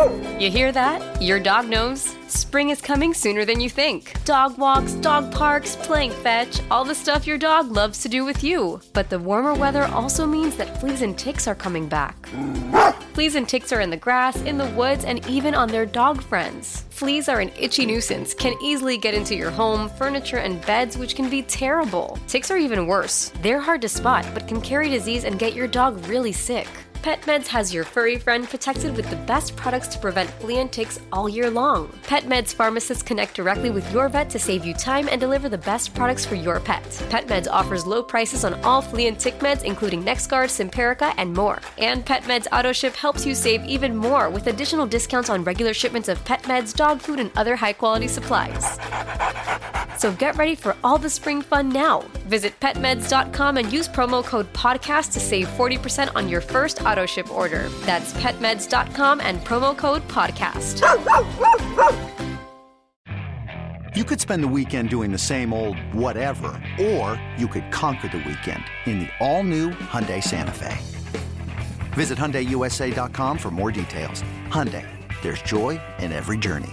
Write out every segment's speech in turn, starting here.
You hear that? Your dog knows. Spring is coming sooner than you think. Dog walks, dog parks, playing fetch, all the stuff your dog loves to do with you. But the warmer weather also means that fleas and ticks are coming back. Fleas and ticks are in the grass, in the woods, and even on their dog friends. Fleas are an itchy nuisance, can easily get into your home, furniture, and beds, which can be terrible. Ticks are even worse. They're hard to spot, but can carry disease and get your dog really sick. PetMeds has your furry friend protected with the best products to prevent flea and ticks all year long. PetMeds pharmacists connect directly with your vet to save you time and deliver the best products for your pet. PetMeds offers low prices on all flea and tick meds, including NexGard, Simparica, and more. And PetMeds AutoShip helps you save even more with additional discounts on regular shipments of pet meds, dog food, and other high-quality supplies. So get ready for all the spring fun now. Visit petmeds.com and use promo code PODCAST to save 40% on your first AutoShip order. That's petmeds.com and promo code PODCAST. You could spend the weekend doing the same old whatever, or you could conquer the weekend in the all-new Hyundai Santa Fe. Visit HyundaiUSA.com for more details. Hyundai, there's joy in every journey.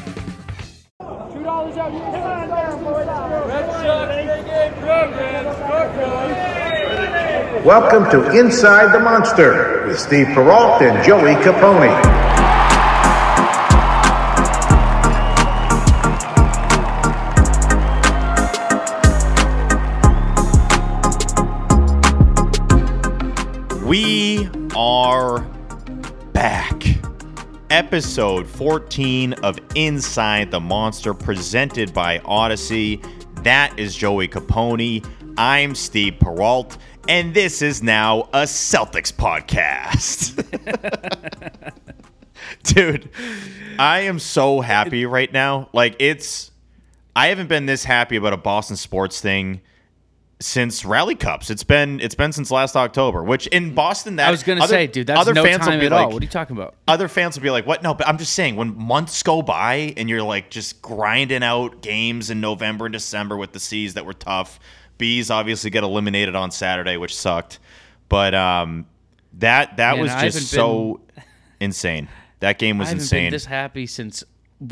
Welcome to Inside the Monster with Steve Perrault and Joey Capone. We are back. Episode 14 of Inside the Monster, presented by Odyssey. That is Joey Capone. I'm Steve Perrault, and this is now a Celtics podcast. Dude, I am so happy right now. I haven't been this happy about a Boston sports thing since Rally Cups. It's been since last October, which in Boston, that I was going to say, dude, that's no time at all. What are you talking about? Other fans will be like, what? No, but I'm just saying, when months go by and you're like just grinding out games in November and December with the C's that were tough. Bees obviously got eliminated on Saturday, which sucked. But that was just so insane. That game was insane. I haven't been this happy since,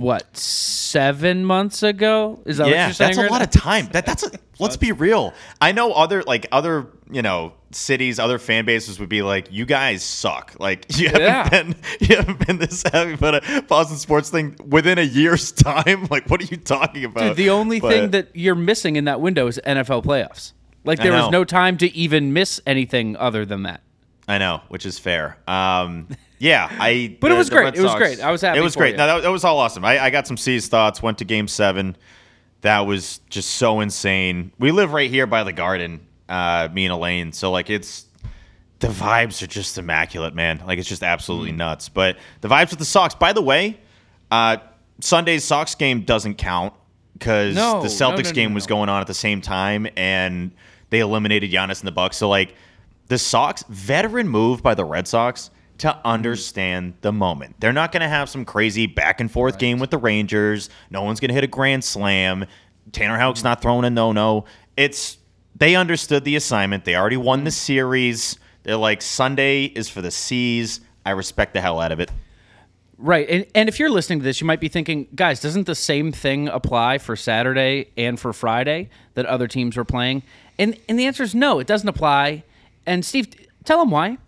7 months ago? Is that what you're saying? That's a lot of time. Let's be real. I know other cities, other fan bases would be like, you guys suck. Like, you haven't been this happy about a Boston sports thing within a year's time. Like, what are you talking about? Dude, the only thing that you're missing in that window is NFL playoffs. Like, there was no time to even miss anything other than that. I know, which is fair. Yeah, but it was great. It was great. I was happy. It was great. No, that was all awesome. I got some C's thoughts. Went to Game 7. That was just so insane. We live right here by the Garden, me and Elaine. So the vibes are just immaculate, man. Like, it's just absolutely nuts. But the vibes with the Sox. By the way, Sunday's Sox game doesn't count because the Celtics game was going on at the same time, and they eliminated Giannis and the Bucks. So the Sox, veteran move by the Red Sox to understand the moment. They're not going to have some crazy back and forth game with the Rangers. No one's going to hit a grand slam. Tanner Houck's not throwing a no-no. They understood the assignment. They already won the series. They're like, Sunday is for the C's. I respect the hell out of it. Right. And if you're listening to this, you might be thinking, guys, doesn't the same thing apply for Saturday and for Friday that other teams were playing? And the answer is no, it doesn't apply. And Steve, tell them why.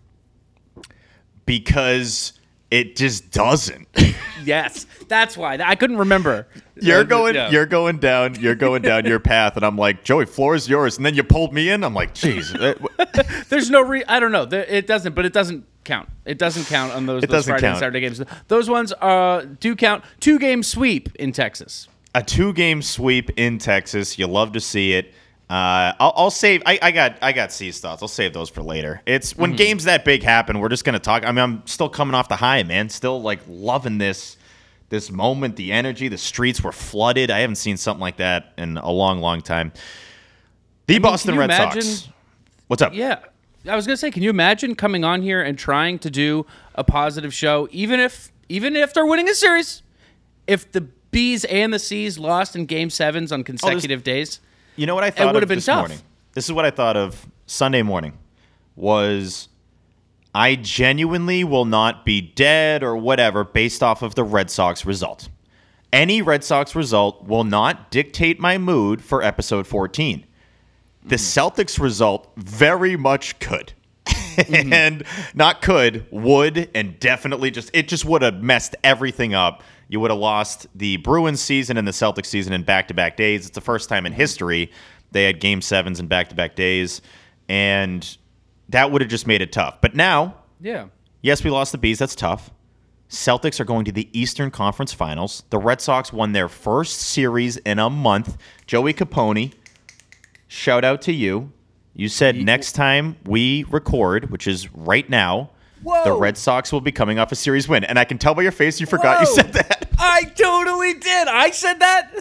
Because it just doesn't. Yes, that's why. I couldn't remember. You're going down your path, and I'm like, Joey, floor is yours. And then you pulled me in. I'm like, geez. There's no I don't know. It doesn't, but it doesn't count. It doesn't count on those Friday and Saturday games. Those ones do count. 2-game sweep in Texas. A 2-game sweep in Texas. You love to see it. I'll save. I got C's thoughts. I'll save those for later. It's when games that big happen, we're just gonna talk. I mean, I'm still coming off the high, man. Still loving this moment, the energy. The streets were flooded. I haven't seen something like that in a long, long time. Boston Red Sox. What's up? Yeah, I was gonna say, can you imagine coming on here and trying to do a positive show, even if they're winning a series, if the B's and the C's lost in Game 7s on consecutive days? You know what I thought of this tough. morning? This is what I thought of Sunday morning. Was I genuinely will not be dead or whatever based off of the Red Sox result. Any Red Sox result will not dictate my mood for episode 14. The Celtics result very much could. And not could, would, and definitely just would have messed everything up. You would have lost the Bruins season and the Celtics season in back-to-back days. It's the first time in history they had Game 7s in back-to-back days. And that would have just made it tough. But now, yes, we lost the Bees. That's tough. Celtics are going to the Eastern Conference Finals. The Red Sox won their first series in a month. Joey Capone, shout out to you. You said next time we record, which is right now, the Red Sox will be coming off a series win. And I can tell by your face you forgot you said that. I totally did. I said that.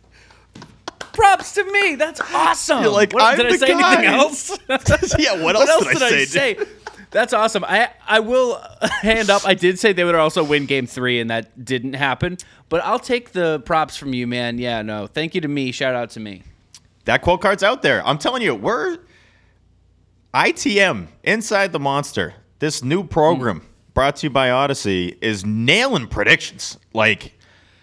Props to me. That's awesome. You're like, did I say anything else? Yeah, what else did I say? That's awesome. I will hand up. I did say they would also win Game 3, and that didn't happen. But I'll take the props from you, man. Yeah, no. Thank you to me. Shout out to me. That quote card's out there. I'm telling you, we're ITM, Inside the Monster. This new program brought to you by Odyssey is nailing predictions. Like,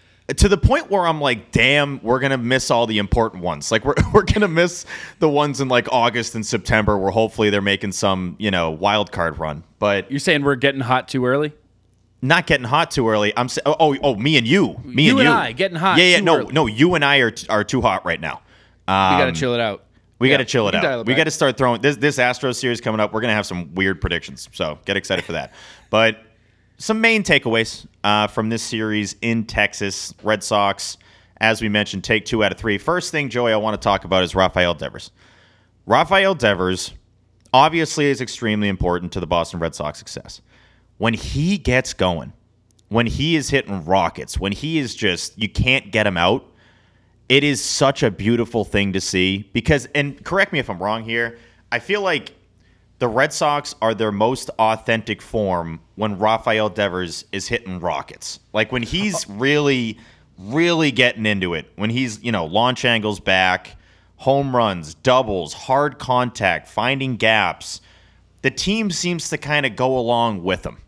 to the point where I'm like, damn, we're going to miss all the important ones. Like, we're going to miss the ones in, like, August and September where hopefully they're making some, wild card run. But you're saying we're getting hot too early? Not getting hot too early. I'm saying, me and you. You and I getting hot early. No, you and I are too hot right now. We got to chill it out. We got to chill it out. We got to start throwing this Astros series coming up. We're going to have some weird predictions. So get excited for that. But some main takeaways from this series in Texas. Red Sox, as we mentioned, take 2 out of 3. First thing, Joey, I want to talk about is Rafael Devers. Rafael Devers obviously is extremely important to the Boston Red Sox success. When he gets going, when he is hitting rockets, when he is just, you can't get him out, it is such a beautiful thing to see because, and correct me if I'm wrong here, I feel like the Red Sox are their most authentic form when Rafael Devers is hitting rockets. Like when he's really, really getting into it, when he's, launch angles back, home runs, doubles, hard contact, finding gaps, the team seems to kind of go along with him.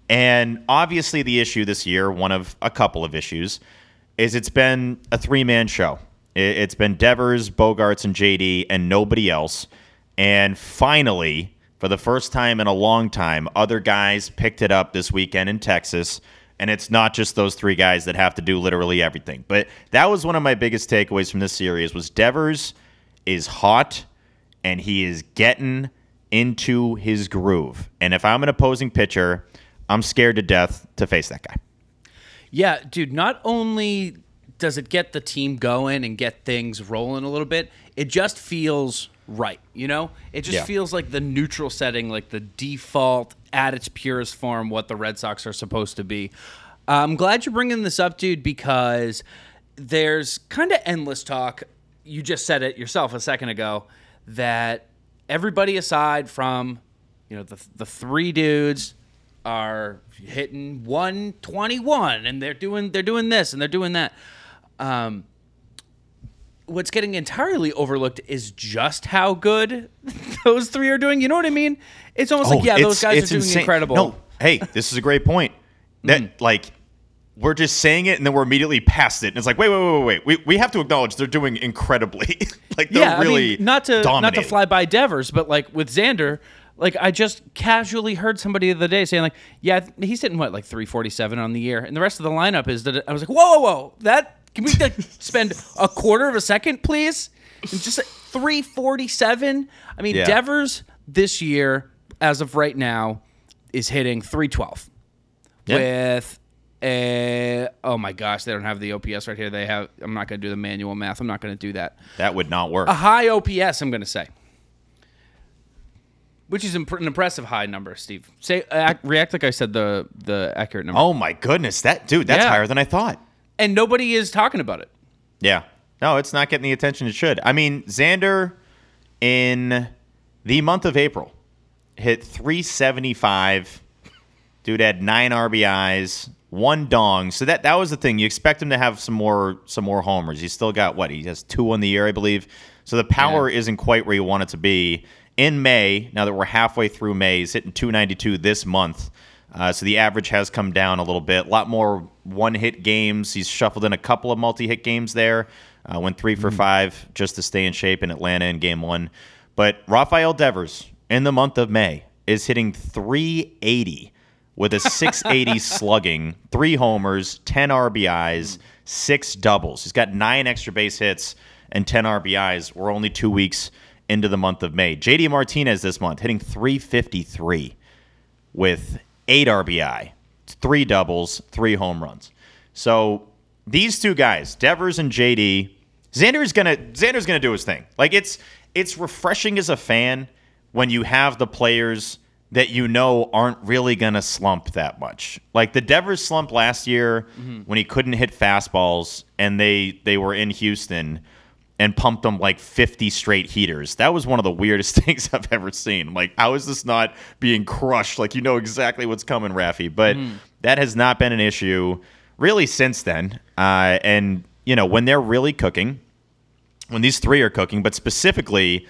And obviously the issue this year, one of a couple of issues, is it's been a 3-man show. It's been Devers, Bogarts, and JD, and nobody else. And finally, for the first time in a long time, other guys picked it up this weekend in Texas. And it's not just those 3 guys that have to do literally everything. But that was one of my biggest takeaways from this series was Devers is hot, and he is getting into his groove. And if I'm an opposing pitcher, I'm scared to death to face that guy. Yeah, dude, not only does it get the team going and get things rolling a little bit, it just feels right, It just feels like the neutral setting, like the default at its purest form, what the Red Sox are supposed to be. I'm glad you're bringing this up, dude, because there's kind of endless talk. You just said it yourself a second ago, that everybody aside from, the 3 dudes are hitting 121 and they're doing this and they're doing that. What's getting entirely overlooked is just how good those 3 are doing. You know what I mean? It's almost those guys are doing insane. incredible. No, hey, this is a great point. That we're just saying it and then we're immediately past it. And it's like, wait. We have to acknowledge they're doing incredibly. Like they're really not to dominating. fly by Devers, but like with Xander, like I just casually heard somebody the other day saying like, yeah, he's hitting like 347 on the year, and the rest of the lineup is that. I was like, whoa, that can we spend a quarter of a second, please? And just 347. I mean, Devers this year, as of right now, is hitting 312 with oh my gosh, they don't have the OPS right here. They have. I'm not going to do the manual math. I'm not going to do that. That would not work. A high OPS, I'm going to say. Which is an impressive high number, Steve. React like I said the accurate number. Oh my goodness, that's higher than I thought. And nobody is talking about it. Yeah. No, it's not getting the attention it should. I mean, Xander in the month of April hit 375. Dude had 9 RBIs, 1 dong. So that was the thing. You expect him to have some more homers. He's still got he has 2 on the year, I believe. So the power isn't quite where you want it to be. in May, now that we're halfway through May, he's hitting 292 this month. So the average has come down a little bit. A lot more one-hit games. He's shuffled in a couple of multi-hit games there. Went 3 for 5 just to stay in shape in Atlanta in Game 1. But Rafael Devers, in the month of May, is hitting 380 with a 680 slugging, 3 homers, 10 RBIs, 6 doubles. He's got 9 extra base hits and 10 RBIs. We're only 2 weeks into the month of May. JD Martinez this month hitting 353 with 8 RBI, 3 doubles, 3 home runs. So these two guys, Devers and JD, Xander's gonna do his thing. Like it's refreshing as a fan when you have the players that you know aren't really gonna slump that much. Like the Devers slump last year when he couldn't hit fastballs and they were in Houston and pumped them like 50 straight heaters. That was one of the weirdest things I've ever seen. Like, how is this not being crushed? Like, you know exactly what's coming, Rafi. But that has not been an issue really since then. And, you know, when they're really cooking, when these three are cooking, but specifically,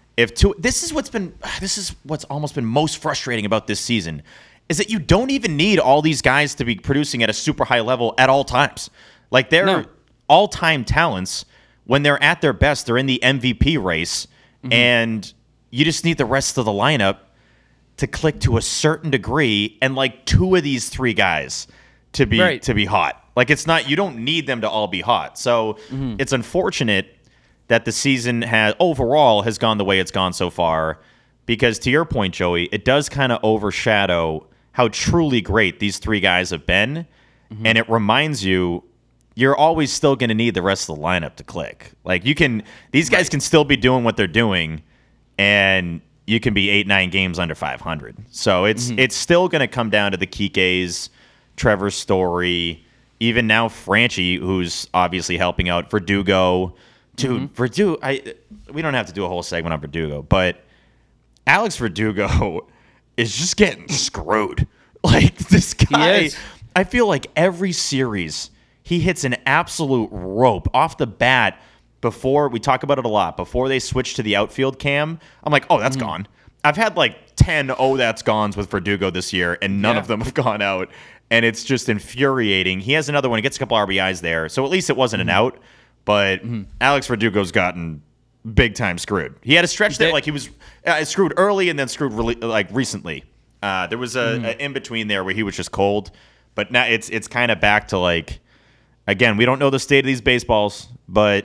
this is what's almost been most frustrating about this season, is that you don't even need all these guys to be producing at a super high level at all times. Like, they're all-time talents. When they're at their best, they're in the MVP race, and you just need the rest of the lineup to click to a certain degree, and like 2 of these 3 guys to be hot. Like you don't need them to all be hot. So it's unfortunate that the season overall has gone the way it's gone so far, because to your point, Joey, it does kind of overshadow how truly great these 3 guys have been, and it reminds you, you're always still going to need the rest of the lineup to click. Like these guys can still be doing what they're doing, and you can be 8-9 games under 500. So it's still going to come down to the Kike's, Trevor Story, even now Franchi, who's obviously helping out Verdugo. Dude, Verdugo, we don't have to do a whole segment on Verdugo, but Alex Verdugo is just getting screwed. Like, this guy, I feel like every series he hits an absolute rope off the bat. Before, we talk about it a lot, before they switch to the outfield cam, I'm like, oh, that's gone. I've had like 10 that's gones with Verdugo this year, and none of them have gone out, and it's just infuriating. He has another one. He gets a couple RBIs there, so at least it wasn't an out, but Alex Verdugo's gotten big-time screwed. He had a stretch there, like he was screwed early and then screwed recently. There was a in-between there where he was just cold, but now it's kind of back to like, again, we don't know the state of these baseballs, but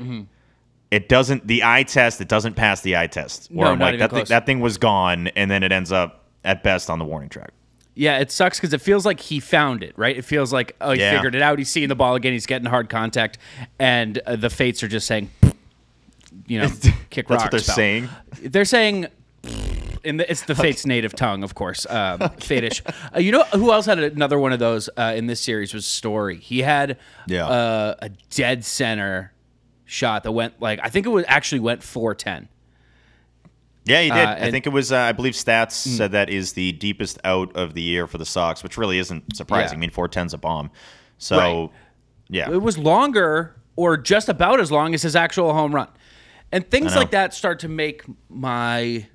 it doesn't pass the eye test. Where I'm like, that thing was gone, and then it ends up at best on the warning track. Yeah, it sucks because it feels like he found it, right? It feels like, he figured it out. He's seeing the ball again. He's getting hard contact, and the fates are just saying, kick rock. That's what they're saying. They're saying, it's the fate's native tongue, of course, fate-ish. You know who else had another one of those in this series was Story. He had a dead center shot that went I think it went 410. Yeah, he did. I think it was, I believe Stats said that is the deepest out of the year for the Sox, which really isn't surprising. I mean, 410's a bomb. So, yeah. It was longer or just about as long as his actual home run. And things like that start to make my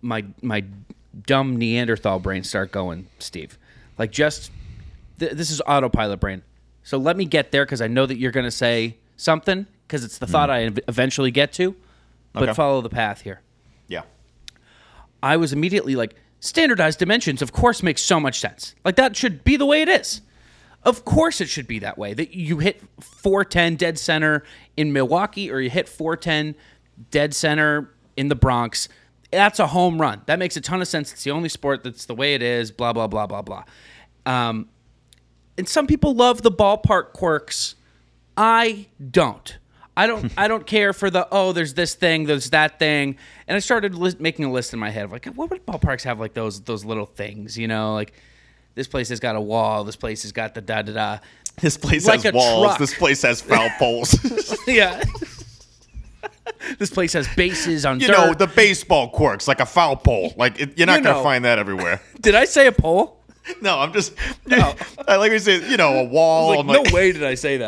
dumb Neanderthal brain start going, Steve. Like, just, this is autopilot brain. So let me get there because I know that you're going to say something because it's the thought I eventually get to. But follow the path here. Yeah. I was immediately like, standardized dimensions, of course, makes so much sense. Like, that should be the way it is. Of course it should be that way. That you hit 410 dead center in Milwaukee or you hit 410 dead center in the Bronx. That's a home run. That makes a ton of sense. It's the only sport that's the way it is, blah, blah, blah, blah, blah. And some people love the ballpark quirks. I don't. I don't care for there's this thing, there's that thing. And I started making a list in my head of like, what would ballparks have like those little things, like this place has got a wall, this place has got the da-da-da. This place has walls, truck. This place has foul poles. Yeah. This place has bases on dirt. The baseball quirks, like a foul pole. Like, you're not going to find that everywhere. Did I say a pole? No, I'm just... I like to say, a wall. No way did I say that.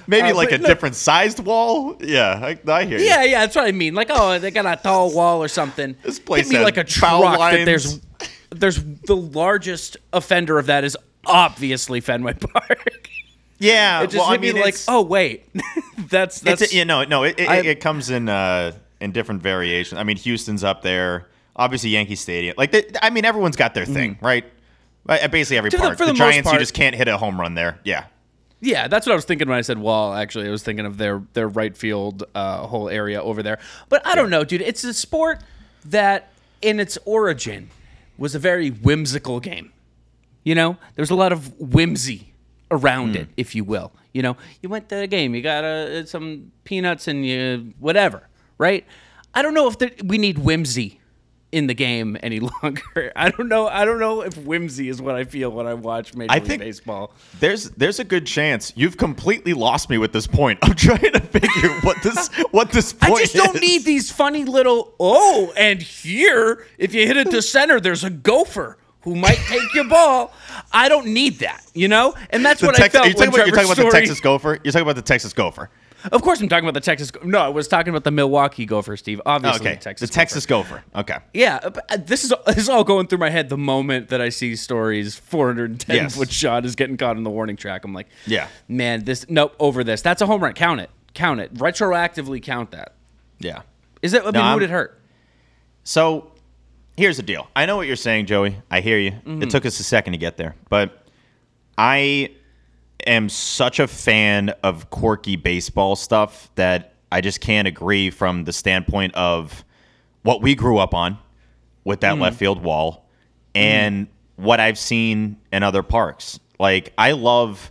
Maybe like but a different sized wall. Yeah, I hear you. Yeah, that's what I mean. Like, oh, they got a tall wall or something. This place Hit me has like a foul truck. That lines. there's the largest offender of that is obviously Fenway Park. Yeah, It just hit me like, oh wait, that's it comes in different variations. I mean, Houston's up there. Obviously, Yankee Stadium. Like, everyone's got their thing, right? Basically, every park. For the the most Giants, you part. just can't hit a home run there. Yeah. Yeah, that's what I was thinking when I said wall. Actually, I was thinking of their right field whole area over there. But I don't know, dude. It's a sport that, in its origin, was a very whimsical game. You know, there's a lot of whimsy around it, if you will. You know, you went to the game, you got some peanuts and you whatever, right? I don't know if we need whimsy in the game any longer. I don't know if whimsy is what I feel when I watch Major League Baseball. There's a good chance you've completely lost me with this point. I'm trying to figure what this point is. I just don't need these funny little, and here, if you hit it to center, there's a gopher who might take your ball. I don't need that, you know? And that's what I felt when Trevor You're talking about the Story- Texas Gopher? You're talking about the Texas Gopher. Of course I'm talking about the Texas. No, I was talking about the Milwaukee Gopher, Steve. Obviously, Okay, the Texas Texas Gopher. Okay. Yeah, but this is all going through my head the moment that I see Story's 410-foot shot is getting caught in the warning track. I'm like, Yeah. man, over this. That's a home run. Count it. Retroactively count that. Yeah. Who would it hurt? So here's the deal. I know what you're saying, Joey. I hear you. It took us a second to get there. But I am such a fan of quirky baseball stuff that I just can't agree from the standpoint of what we grew up on with that left field wall and what I've seen in other parks. Like, I loved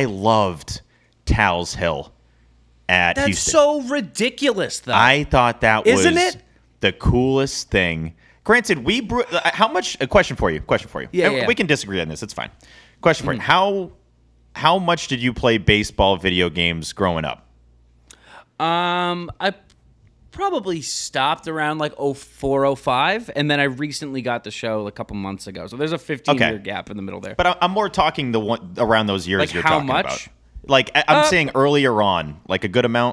Tal's Hill at Houston. That's so ridiculous, though. I thought that was Isn't it? the coolest thing. Granted, how much? A question for you. Yeah, And yeah. we can disagree on this. It's fine. Question for you. How much did you play baseball video games growing up? I probably stopped around like 04, 05, and then I recently got the show a couple months ago. So there's a 15-year gap in the middle there. But I'm more talking the one around those years Like you're how talking much? about. Like, I'm saying earlier on, like a good amount.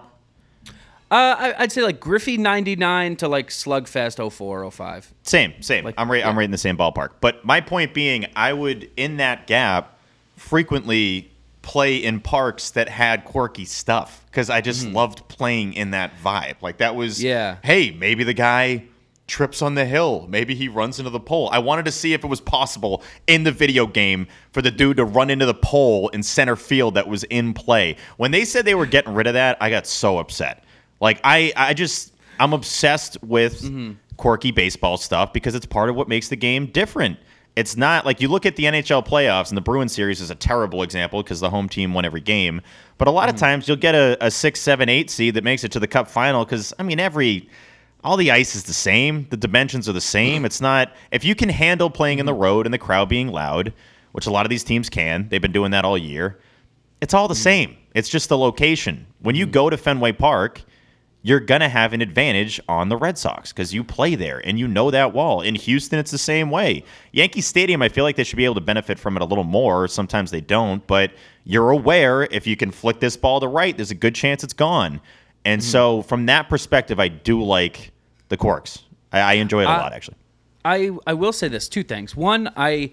I'd say like Griffey 99 to like Slugfest 04, 05. Same. I'm right in the same ballpark. But my point being, I would, in that gap, frequently play in parks that had quirky stuff because I just loved playing in that vibe. Like, that was, hey, maybe the guy trips on the hill. Maybe he runs into the pole. I wanted to see if it was possible in the video game for the dude to run into the pole in center field that was in play. When they said they were getting rid of that, I got so upset. Like, I'm obsessed with quirky baseball stuff because it's part of what makes the game different. It's not like you look at the NHL playoffs, and the Bruins series is a terrible example because the home team won every game. But a lot of times you'll get a 6, 7, 8 seed that makes it to the Cup final because, I mean, all the ice is the same. The dimensions are the same. It's not – if you can handle playing in the road and the crowd being loud, which a lot of these teams can. They've been doing that all year. It's all the same. It's just the location. When you go to Fenway Park – you're going to have an advantage on the Red Sox because you play there and you know that wall. In Houston, it's the same way. Yankee Stadium, I feel like they should be able to benefit from it a little more. Sometimes they don't, but you're aware if you can flick this ball to right, there's a good chance it's gone. And so from that perspective, I do like the quirks. I enjoy it a lot, actually. I will say this, two things. One, I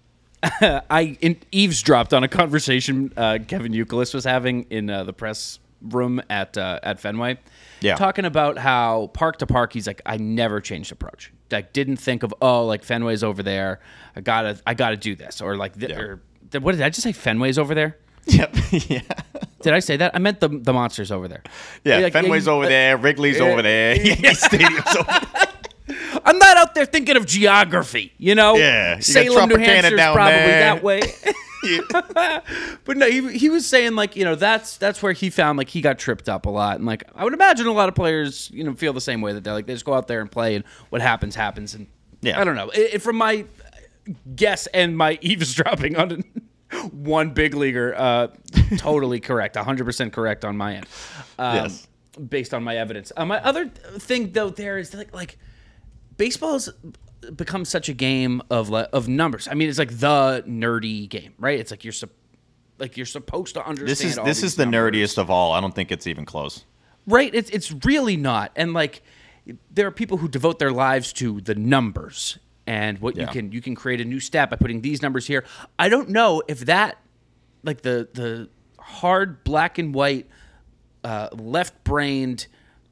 eavesdropped on a conversation Kevin Youkilis was having in the press room at Fenway. Yeah. Talking about how park to park, he's like, I never changed approach. Like, didn't think of, like Fenway's over there. I gotta do this. Or like, what did I just say? Fenway's over there? Yep. Yeah. Did I say that? I meant the monsters over there. Yeah. Like, Fenway's over there. Wrigley's over there. Yankee Stadium's over there. I'm not out there thinking of geography, you know? Yeah. Salem, New Hampshire's probably there. that way. But no, he was saying, like, you know, that's where he found, like, he got tripped up a lot. And, like, I would imagine a lot of players, you know, feel the same way, that they're like, they just go out there and play, and what happens. And I don't know. From my guess and my eavesdropping on one big leaguer, totally correct, 100% correct on my end. Yes. Based on my evidence. My other thing, though, there is like baseball's become such a game of numbers. I mean, it's like the nerdy game, right? It's like like you're supposed to understand. This is the nerdiest of all. I don't think it's even close. Right? It's really not. And like, there are people who devote their lives to the numbers and what you can create a new stat by putting these numbers here. I don't know if that, like the hard black and white, left-brained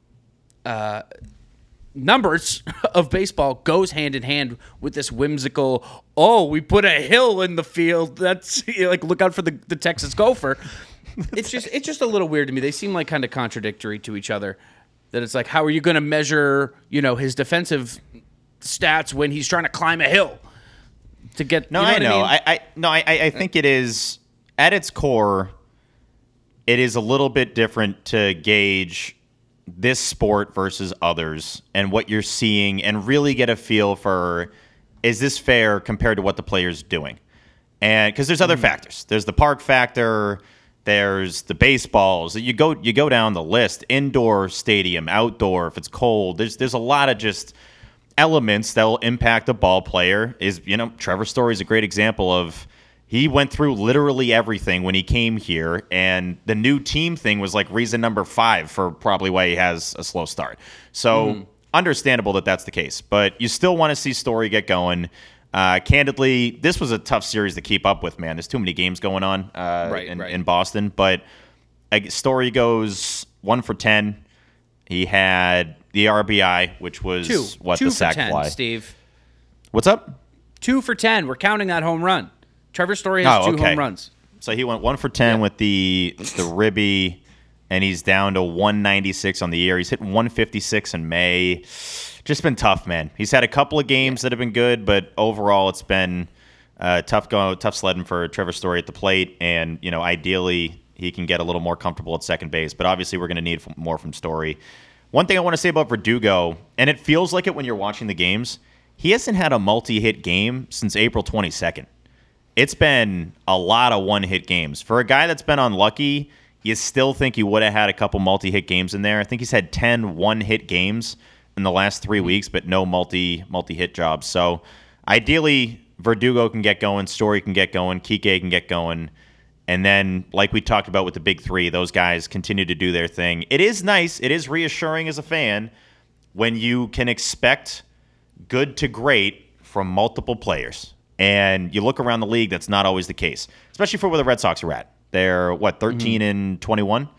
numbers of baseball goes hand in hand with this whimsical, we put a hill in the field. That's like, look out for the Texas Gopher. It's just a little weird to me. They seem like kind of contradictory to each other. That it's like, how are you going to measure, his defensive stats when he's trying to climb a hill to get? No, I know. I think it is at its core. It is a little bit different to gauge this sport versus others and what you're seeing and really get a feel for, is this fair compared to what the player's doing? And because there's other factors. There's the park factor. There's the baseballs. You go down the list. Indoor stadium, outdoor, if it's cold. There's a lot of just elements that will impact a ball player. Trevor Story is a great example of, he went through literally everything when he came here, and the new team thing was like reason number 5 for probably why he has a slow start. So understandable that that's the case, but you still want to see Story get going. Candidly, this was a tough series to keep up with, man. There's too many games going on in Boston, but Story goes 1 for 10. He had the RBI, which was the sac fly. Steve. What's up? 2 for 10. We're counting that home run. Trevor Story has 2 home runs. So he went 1 for 10 with the ribby, and he's down to 196 on the year. He's hitting 156 in May. Just been tough, man. He's had a couple of games that have been good, but overall it's been tough sledding for Trevor Story at the plate. And, ideally he can get a little more comfortable at second base. But obviously we're going to need more from Story. One thing I want to say about Verdugo, and it feels like it when you're watching the games, he hasn't had a multi-hit game since April 22nd. It's been a lot of one-hit games. For a guy that's been unlucky, you still think he would have had a couple multi-hit games in there. I think he's had 10 one-hit games in the last 3 weeks, but no multi-hit jobs. So ideally, Verdugo can get going, Story can get going, Kike can get going. And then, like we talked about with the big three, those guys continue to do their thing. It is nice. It is reassuring as a fan when you can expect good to great from multiple players. And you look around the league, that's not always the case, especially for where the Red Sox are at. They're, 13 and 21?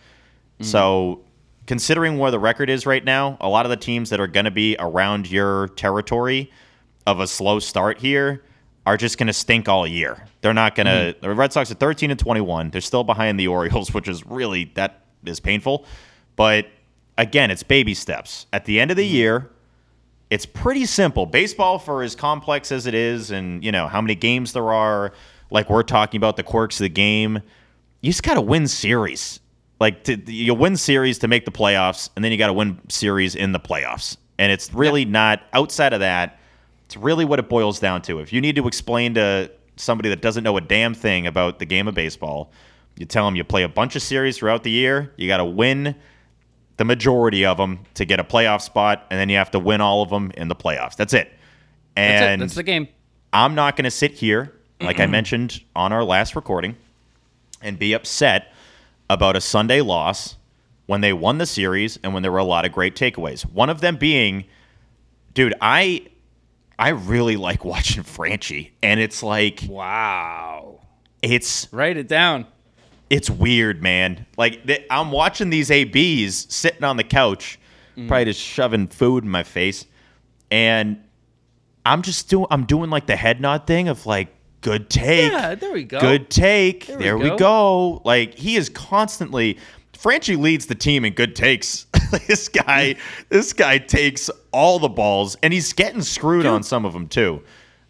So considering where the record is right now, a lot of the teams that are going to be around your territory of a slow start here are just going to stink all year. They're not going to – the Red Sox are 13 and 21. They're still behind the Orioles, which is really – that is painful. But, again, it's baby steps. At the end of the year – it's pretty simple. Baseball, for as complex as it is and, how many games there are, like we're talking about the quirks of the game, you just got to win series. You win series to make the playoffs, and then you got to win series in the playoffs. And it's really not, outside of that, it's really what it boils down to. If you need to explain to somebody that doesn't know a damn thing about the game of baseball, you tell them you play a bunch of series throughout the year, you got to win the majority of them to get a playoff spot, and then you have to win all of them in the playoffs. That's it. And that's the game. I'm not going to sit here, like I mentioned on our last recording, and be upset about a Sunday loss when they won the series and when there were a lot of great takeaways. One of them being, dude, I really like watching Franchy, and it's like, wow. It's write it down. It's weird, man. I'm watching these ABs sitting on the couch, probably just shoving food in my face, and I'm doing like the head nod thing of like, good take. Yeah, there we go. Good take. There we go. Like, he is constantly – Franchy leads the team in good takes. This guy takes all the balls, and he's getting screwed on some of them too.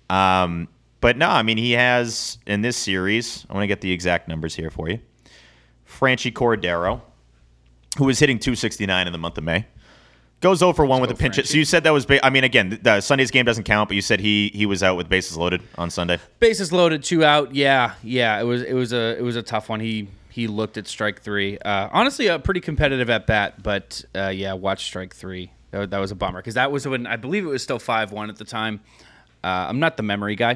But no, I mean, he has in this series – I want to get the exact numbers here for you. Franchy Cordero, who was hitting .269 in the month of May, goes 0 for 1 with a pinch hit. So you said that was again, the Sunday's game doesn't count, but you said he was out with bases loaded on Sunday. Bases loaded, 2 out. Yeah. It was a tough one. He looked at strike 3. Honestly, a pretty competitive at bat, but watch strike 3. That was a bummer because that was when I believe it was still 5-1 at the time. I'm not the memory guy,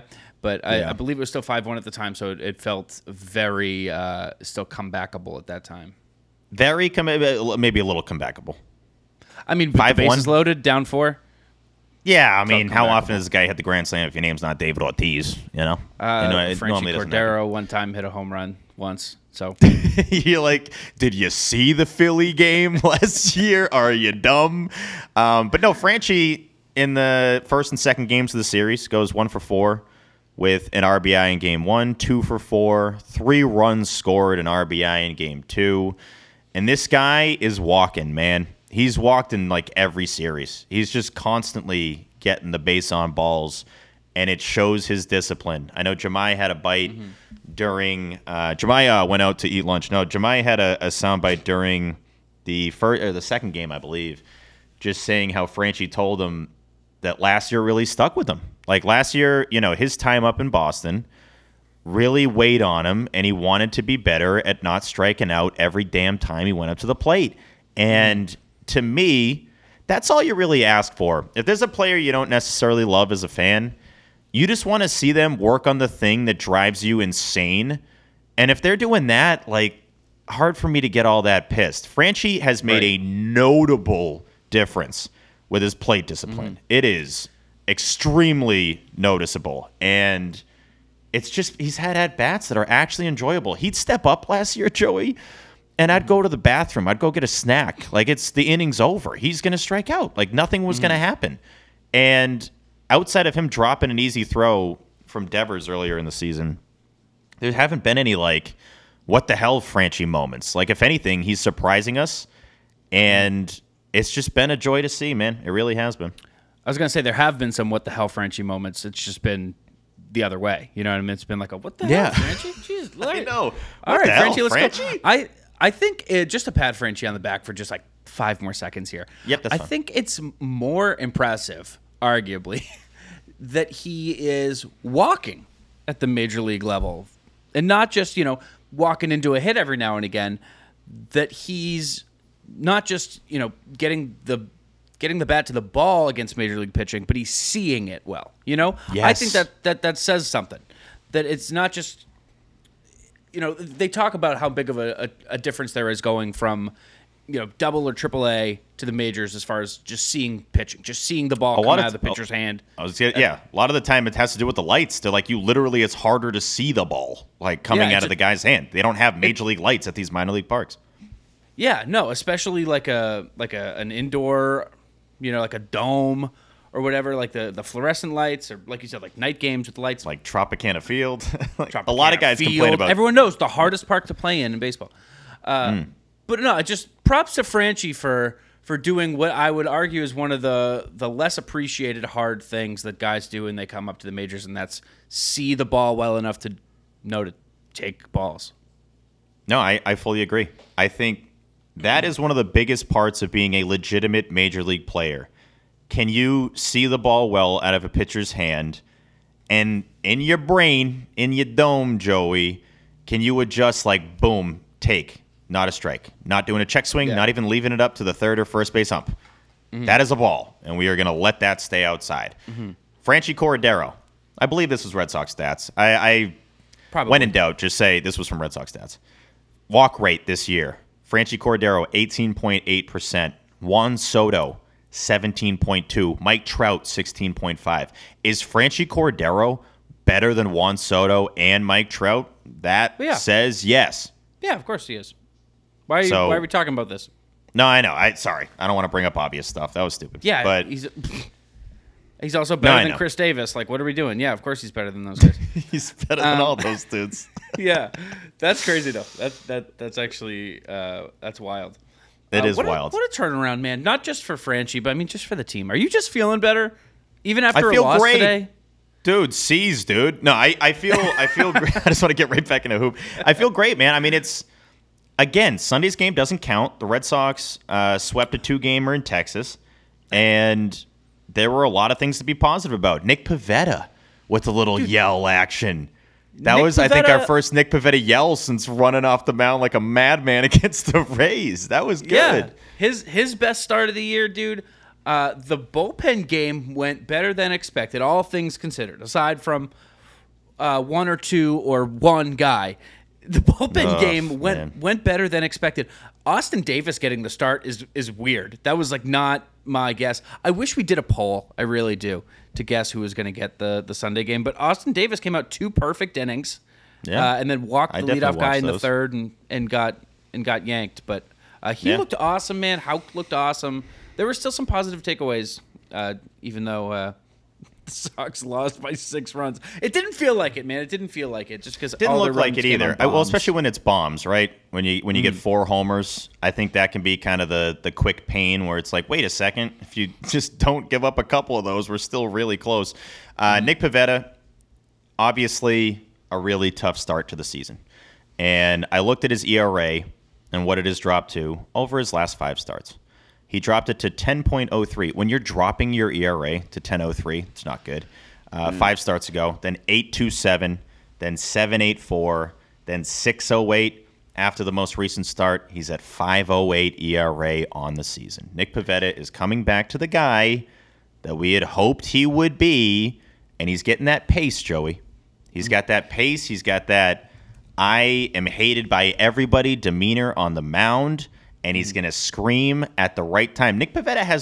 But I believe it was still 5-1 at the time, so it felt very still comebackable at that time. Very maybe a little comebackable. I mean, with the bases loaded, down 4. Yeah, I mean, how often does this guy hit the grand slam if your name's not David Ortiz? You know, Franchy Cordero one time hit a home run once. So you're like, did you see the Philly game last year? Are you dumb? But no, Franchy in the first and second games of the series goes 1 for 4 with an RBI in game 1, 2 for 4, 3 runs scored, an RBI in game 2. And this guy is walking, man. He's walked in like every series. He's just constantly getting the base on balls, and it shows his discipline. I know Jemai had a bite during Jemai went out to eat lunch. No, Jemai had a soundbite during the second game, I believe, just saying how Franchy told him that last year really stuck with him. Like last year, his time up in Boston really weighed on him, and he wanted to be better at not striking out every damn time he went up to the plate. And to me, that's all you really ask for. If there's a player you don't necessarily love as a fan, you just want to see them work on the thing that drives you insane. And if they're doing that, like, hard for me to get all that pissed. Franchy has made a notable difference with his plate discipline. It is extremely noticeable. And it's just, he's had at-bats that are actually enjoyable. He'd step up last year, Joey, and I'd go to the bathroom. I'd go get a snack. Like, it's the inning's over. He's going to strike out. Like, nothing was going to happen. And outside of him dropping an easy throw from Devers earlier in the season, there haven't been any, like, what the hell Franchy moments. Like, if anything, he's surprising us. And it's just been a joy to see, man. It really has been. I was going to say there have been some what the hell Franchy moments. It's just been the other way. You know what I mean? It's been like a what the hell, Franchy? Jeez, I know. All right, Franchy, let's Franchy? go. I think just to pat Franchy on the back for just like 5 more seconds here. Yep, that's fine. I think it's more impressive, arguably, that he is walking at the major league level and not just, walking into a hit every now and again, that he's not just, getting the bat to the ball against major league pitching, but he's seeing it well, Yes. I think that says something. That it's not just, they talk about how big of a difference there is going from, double or triple A to the majors as far as just seeing pitching, just seeing the ball come out of the pitcher's hand. A lot of the time it has to do with the lights. They're like, it's harder to see the ball, like, coming out of the guy's hand. They don't have major league lights at these minor league parks. Yeah, no, especially like an indoor, like a dome or whatever, like the fluorescent lights, or like you said, like night games with the lights. Like Tropicana Field. A lot of guys complain about. Everyone knows the hardest park to play in baseball. But no, just props to Franchy for doing what I would argue is one of the less appreciated hard things that guys do when they come up to the majors, and that's see the ball well enough to know to take balls. No, I fully agree. I think that is one of the biggest parts of being a legitimate major league player. Can you see the ball well out of a pitcher's hand? And in your brain, in your dome, Joey, can you adjust like, boom, take, not a strike, not doing a check swing, not even leaving it up to the third or first base ump. That is a ball, and we are going to let that stay outside. Franchy Cordero, I believe this was Red Sox stats. I when in doubt, just say this was from Red Sox stats. Walk rate this year, Franchy Cordero, 18.8%. Juan Soto, 17.2. Mike Trout, 16.5. Is Franchy Cordero better than Juan Soto and Mike Trout? That says yes. Yeah, of course he is. Why are we talking about this? No, I know. Sorry. I don't want to bring up obvious stuff. That was stupid. Yeah, but he's also better than Chris Davis. Like, what are we doing? Yeah, of course he's better than those guys. He's better than all those dudes. Yeah, that's crazy though. That's actually that's wild. It is wild. What a turnaround, man! Not just for Franchy, but I mean, just for the team. Are you just feeling better, even after a loss today? Dude, seize, dude. No, I feel great. I just want to get right back in a hoop. I feel great, man. I mean, it's again, Sunday's game doesn't count. The Red Sox swept a 2-gamer in Texas, and there were a lot of things to be positive about. Nick Pivetta with a little yell action. That was, I think, our first Nick Pivetta yell since running off the mound like a madman against the Rays. That was good. Yeah. His best start of the year, dude. The bullpen game went better than expected, all things considered. Aside from one or two or one guy. The bullpen game went better than expected. Austin Davis getting the start is weird. That was like not my guess. I wish we did a poll. I really do, to guess who was going to get the Sunday game. But Austin Davis came out 2 perfect innings, and then walked the leadoff guy in the third and got yanked. But he looked awesome, man. Houck looked awesome. There were still some positive takeaways, even though the Sox lost by 6 runs. It didn't feel like it, man. It didn't feel like it, just because didn't look like it either. Well, especially when it's bombs, right? When you get 4 homers, I think that can be kind of the quick pain where it's like, wait a second, if you just don't give up a couple of those, we're still really close. Nick Pivetta, obviously a really tough start to the season, and I looked at his ERA and what it has dropped to over his last 5 starts. He dropped it to 10.03. When you're dropping your ERA to 10.03, it's not good. 5 starts ago, then 8.27, then 7.84, then 6.08. After the most recent start, he's at 5.08 ERA on the season. Nick Pivetta is coming back to the guy that we had hoped he would be, and he's getting that pace, Joey. He's got that pace. He's got that I am hated by everybody demeanor on the mound. And he's going to scream at the right time. Nick Pivetta has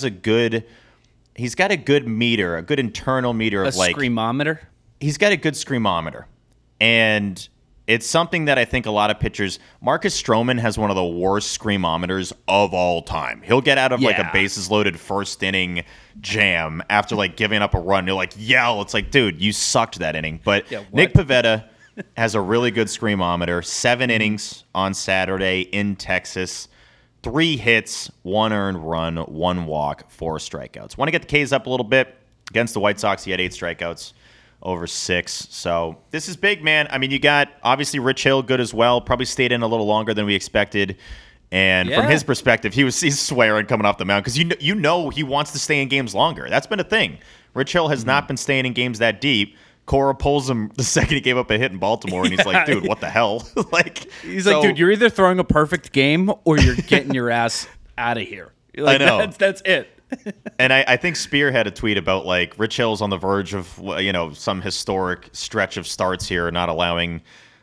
he's got a good meter, a good internal meter of like... A screamometer? He's got a good screamometer. And it's something that I think a lot of pitchers... Marcus Stroman has one of the worst screamometers of all time. He'll get out of like a bases-loaded first inning jam after like giving up a run. He'll like yell. It's like, dude, you sucked that inning. But Nick Pivetta has a really good screamometer. 7 innings on Saturday in Texas. 3 hits, 1 earned run, 1 walk, 4 strikeouts. Want to get the K's up a little bit. Against the White Sox, he had 8 strikeouts over 6. So this is big, man. I mean, you got, obviously, Rich Hill good as well. Probably stayed in a little longer than we expected. And from his perspective, he's swearing coming off the mound because you know he wants to stay in games longer. That's been a thing. Rich Hill has not been staying in games that deep. Cora pulls him the second he gave up a hit in Baltimore, and he's like, dude, what the hell? like, dude, you're either throwing a perfect game or you're getting your ass out of here. Like, I know. That's it. And I think Spear had a tweet about, like, Rich Hill's on the verge of, some historic stretch of starts here, not allowing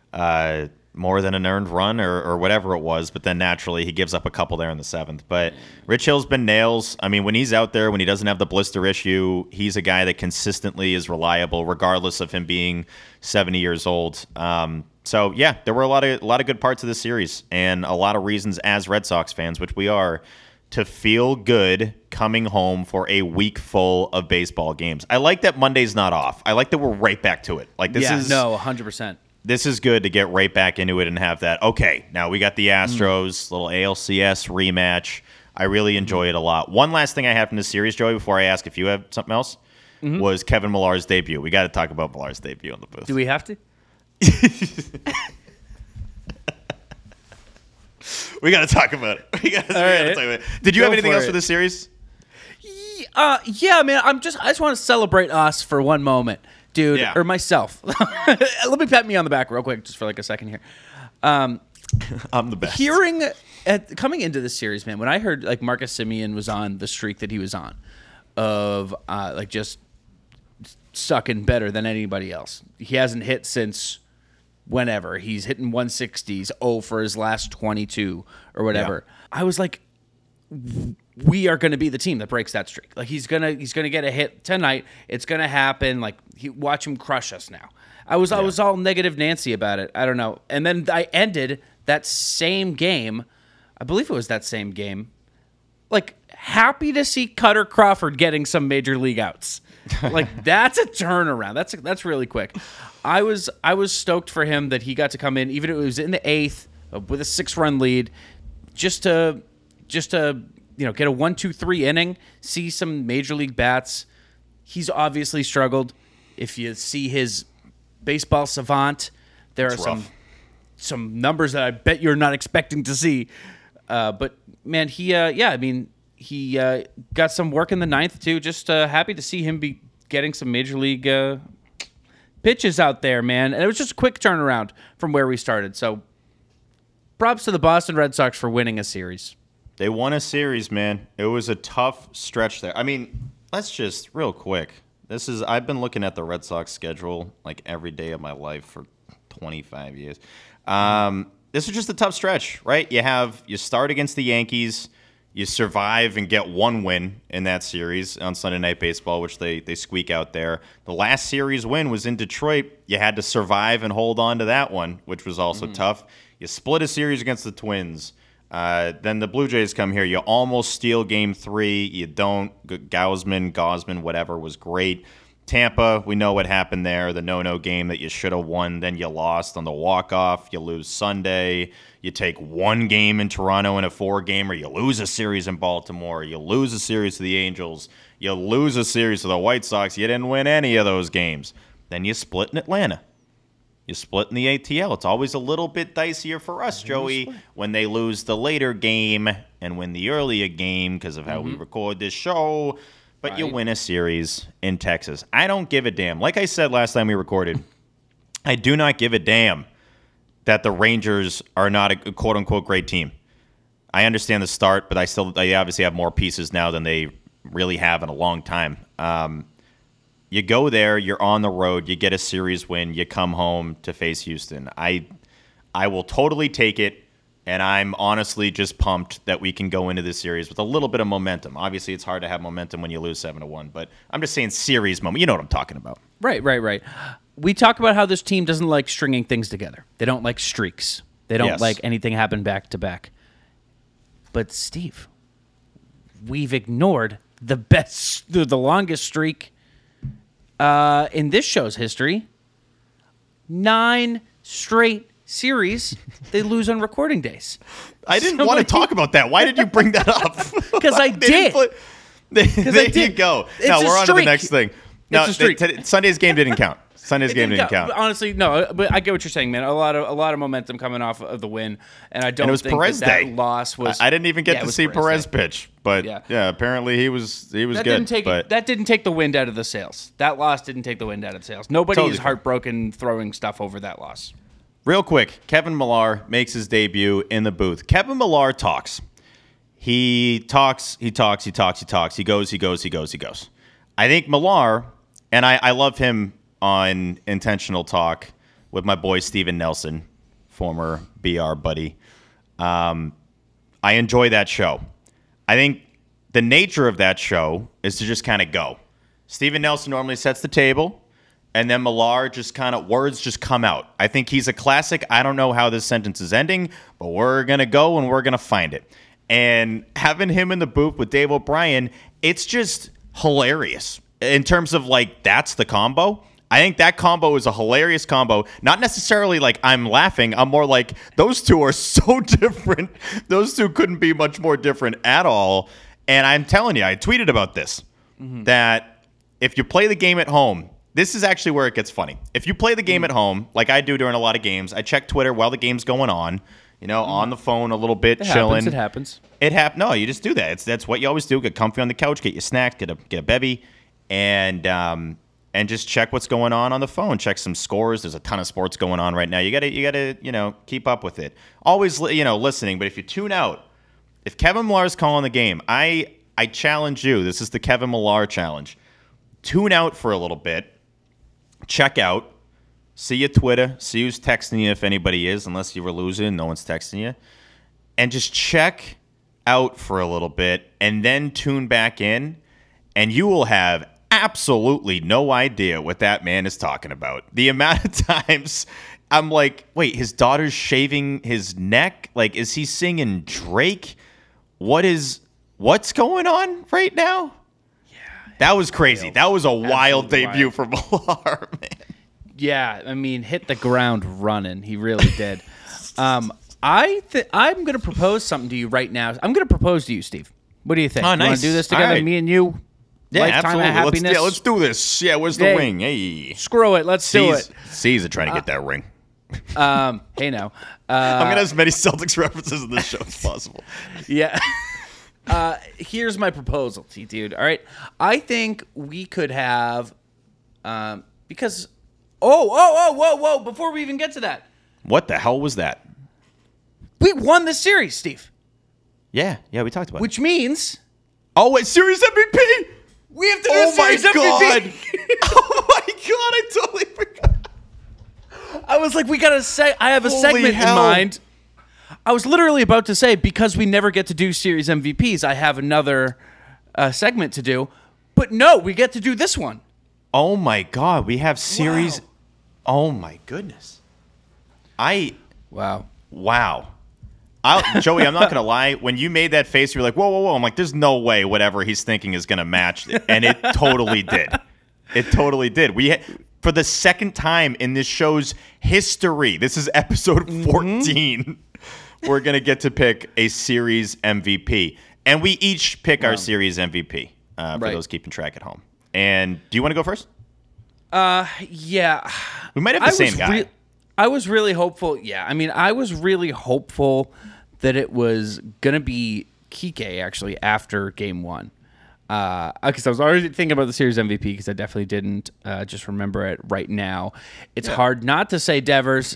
more than an earned run or whatever it was. But then naturally he gives up a couple there in the 7th. But Rich Hill's been nails. I mean, when he's out there, when he doesn't have the blister issue, he's a guy that consistently is reliable, regardless of him being 70 years old. So yeah, there were a lot of good parts of this series and a lot of reasons as Red Sox fans, which we are, to feel good coming home for a week full of baseball games. I like that Monday's not off. I like that we're right back to it. Like this is 100%. This is good to get right back into it and have that. Okay, now we got the Astros, little ALCS rematch. I really enjoy it a lot. One last thing I have from this series, Joey, before I ask if you have something else, was Kevin Millar's debut. We got to talk about Millar's debut on the booth. Do we have to? We got to talk about it. We gotta talk about it. Did you have anything else for this series? Yeah, man. I just want to celebrate us for one moment. Dude, or myself. Let me pat me on the back real quick, just for like a second here. I'm the best. Coming into this series, man, when I heard like Marcus Semien was on the streak that he was on, of like just sucking better than anybody else. He hasn't hit since whenever. He's hitting 160s, for his last 22 or whatever. Yeah. I was like, we are going to be the team that breaks that streak. Like he's gonna get a hit tonight. It's gonna happen. Like watch him crush us now. I was all negative Nancy about it. I don't know. And then I ended that same game. I believe it was that same game. Like happy to see Cutter Crawford getting some major league outs. Like that's a turnaround. That's really quick. I was stoked for him that he got to come in, even if it was in the 8th with a 6-run lead, just to get a 1-2-3 inning, see some major league bats. He's obviously struggled. If you see his baseball savant, there are some numbers that I bet you're not expecting to see. But man, he got some work in the 9th too. Just happy to see him be getting some major league pitches out there, man. And it was just a quick turnaround from where we started. So props to the Boston Red Sox for winning a series. They won a series, man. It was a tough stretch there. I mean, let's just real quick. I've been looking at the Red Sox schedule like every day of my life for 25 years. This is just a tough stretch, right? You start against the Yankees, you survive and get one win in that series on Sunday Night Baseball, which they squeak out there. The last series win was in Detroit. You had to survive and hold on to that one, which was also tough. You split a series against the Twins. Then the Blue Jays come here. You almost steal Game 3. You don't. Gosman, whatever, was great. Tampa, we know what happened there. The no-no game that you should have won. Then you lost on the walk-off. You lose Sunday. You take one game in Toronto in a 4-gamer. You lose a series in Baltimore. You lose a series to the Angels. You lose a series to the White Sox. You didn't win any of those games. Then you split in Atlanta. You split in the ATL. It's always a little bit dicier for us, Joey, when they lose the later game and win the earlier game because of how we record this show. But you win a series in Texas. I don't give a damn. Like I said last time we recorded, I do not give a damn that the Rangers are not a quote-unquote great team. I understand the start, but they obviously have more pieces now than they really have in a long time. You go there, you're on the road, you get a series win, you come home to face Houston. I will totally take it. And I'm honestly just pumped that we can go into this series with a little bit of momentum. Obviously, it's hard to have momentum when you lose 7-1, but I'm just saying series moment. You know what I'm talking about. Right. We talk about how this team doesn't like stringing things together. They don't like streaks. They don't like anything happen back to back. But, Steve, we've ignored the longest streak in this show's history. 9 straight series they lose on recording days. I didn't want to talk about that. Why did you bring that up? Because I did. There you go. Now we're on to the next thing. No, Sunday's game didn't count. Sunday's game didn't count. Honestly, no. But I get what you're saying, man. A lot of momentum coming off of the win, and I don't and it was think Perez that Day. Loss was. I didn't even get to see Perez pitch, but yeah, apparently he was good. That didn't take the wind out of the sails. That loss didn't take the wind out of the sails. Nobody is heartbroken throwing stuff over that loss. Real quick, Kevin Millar makes his debut in the booth. Kevin Millar talks. He talks. He goes. I think Millar, and I love him on Intentional Talk with my boy Steven Nelson, former BR buddy. I enjoy that show. I think the nature of that show is to just kind of go. Steven Nelson normally sets the table. And then Millar just kind of, words just come out. I think he's a classic. I don't know how this sentence is ending, but we're going to go and we're going to find it. And having him in the booth with Dave O'Brien, it's just hilarious. In terms of that's the combo. I think that combo is a hilarious combo. Not necessarily I'm laughing. I'm more like, those two are so different. Those two couldn't be much more different at all. And I'm telling you, I tweeted about this, that if you play the game at home, this is actually where it gets funny. If you play the game at home, like I do during a lot of games, I check Twitter while the game's going on, on the phone a little bit, chilling. It happens. No, you just do that. That's what you always do. Get comfy on the couch, get your snacks, get a bevy, and just check what's going on the phone. Check some scores. There's a ton of sports going on right now. You gotta keep up with it. Always listening. But if you tune out, if Kevin Millar's calling the game, I challenge you. This is the Kevin Millar challenge. Tune out for a little bit. Check out, see your Twitter, see who's texting you if anybody is, unless you were losing, no one's texting you. And just check out for a little bit and then tune back in, and you will have absolutely no idea what that man is talking about. The amount of times I'm like, wait, his daughter's shaving his neck? Is he singing Drake? What's going on right now? That was crazy. Wild. That was a wild debut for Millar, man. Yeah, I mean, hit the ground running. He really did. I'm going to propose something to you right now. I'm going to propose to you, Steve. What do you think? Oh, nice. You want to do this together, right. Me and you? Yeah, Lifetime absolutely. of happiness? Let's do this. Yeah, where's the ring? Hey. Screw it. Let's do it. Caesar trying to get that ring. Hey, now. I'm going to have as many Celtics references in this show as possible. Yeah. Here's my proposal to you, dude. All right. I think we could have, because, whoa. Before we even get to that. What the hell was that? We won the series, Steve. Yeah, we talked about it. Which means. Oh, wait, series MVP? We have to do series MVP. Oh, my God. I totally forgot. I was like, we gotta say, I have a Holy segment hell. in mind. I was literally about to say, because we never get to do series MVPs, I have another segment to do. But no, we get to do this one. Oh my God, we have series. Wow. Oh my goodness. Wow. Joey, I'm not gonna lie. When you made that face, you were like, "Whoa, whoa, whoa!" I'm like, "There's no way whatever he's thinking is gonna match," and it totally did. It totally did. For the second time in this show's history, this is episode 14. We're gonna get to pick a series MVP, and we each pick our series MVP. For those keeping track at home. And do you want to go first? Yeah. We might have the same guy. I was really hopeful. Yeah, I mean, I was really hopeful that it was going to be Kike, actually, after game one. Because I was already thinking about the series MVP because I definitely didn't just remember it right now. It's hard not to say Devers.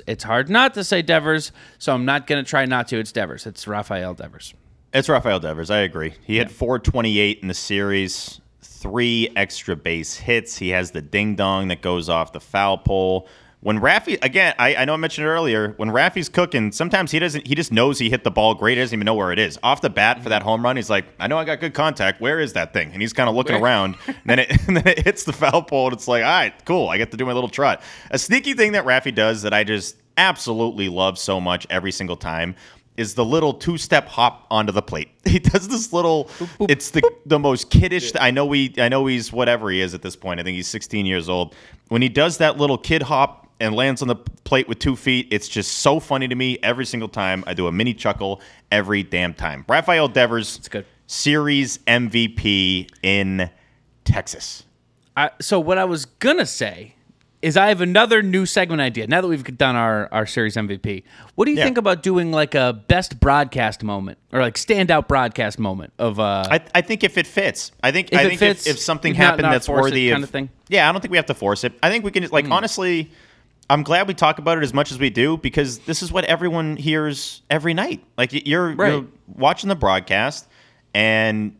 So I'm not going to try not to. It's Devers. It's Rafael Devers. It's Rafael Devers. I agree. He had 428 in the series, 3 extra base hits. He has the ding-dong that goes off the foul pole. When Raffy, again, I know I mentioned it earlier, when Raffy's cooking, sometimes he just knows he hit the ball great. He doesn't even know where it is. Off the bat for that home run, he's like, I know I got good contact. Where is that thing? And he's kind of looking around. And then it hits the foul pole, and it's like, all right, cool. I get to do my little trot. A sneaky thing that Raffy does that I just absolutely love so much every single time is the little 2-step hop onto the plate. He does this little, it's the most kiddish, I know he's whatever he is at this point. I think he's 16 years old. When he does that little kid hop and lands on the plate with 2 feet, it's just so funny to me every single time. I do a mini chuckle every damn time. Rafael Devers, It's good. series MVP in Texas. So what I was going to say is I have another new segment idea. Now that we've done our series MVP, what do you think about doing like a best broadcast moment or like standout broadcast moment of? I think if it fits, if something Not happened that's force it worthy kind of thing. Yeah, I don't think we have to force it. I think we can like honestly. I'm glad we talk about it as much as we do because this is what everyone hears every night. Like you're watching the broadcast, and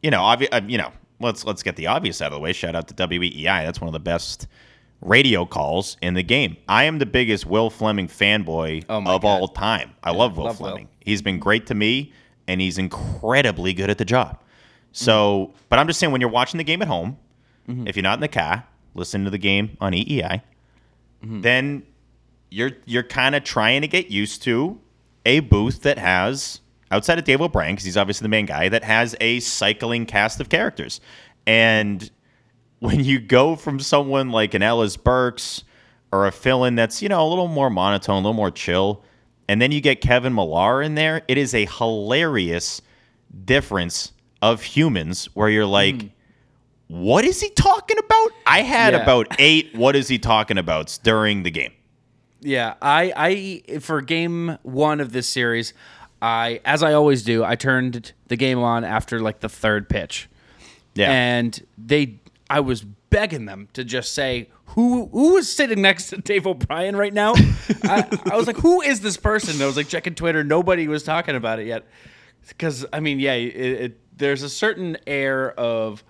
let's get the obvious out of the way. Shout out to WEEI. That's one of the best radio calls in the game. I am the biggest Will Fleming fanboy of all time. I love Will Fleming. He's been great to me, and he's incredibly good at the job. So, but I'm just saying, when you're watching the game at home, if you're not in the car, listen to the game on EEI. Then you're kind of trying to get used to a booth that has, outside of Dave O'Brien, because he's obviously the main guy, that has a cycling cast of characters. And when you go from someone like an Ellis Burks or a fill-in that's, a little more monotone, a little more chill, and then you get Kevin Millar in there, it is a hilarious difference of humans where you're like, what is he talking about? I had about 8 what is he talking about during the game. Yeah, I for game one of this series, as I always do, I turned the game on after like the third pitch. Yeah. And I was begging them to just say, who is sitting next to Dave O'Brien right now? I was like, who is this person? I was like checking Twitter. Nobody was talking about it yet. Because, I mean, there's a certain air of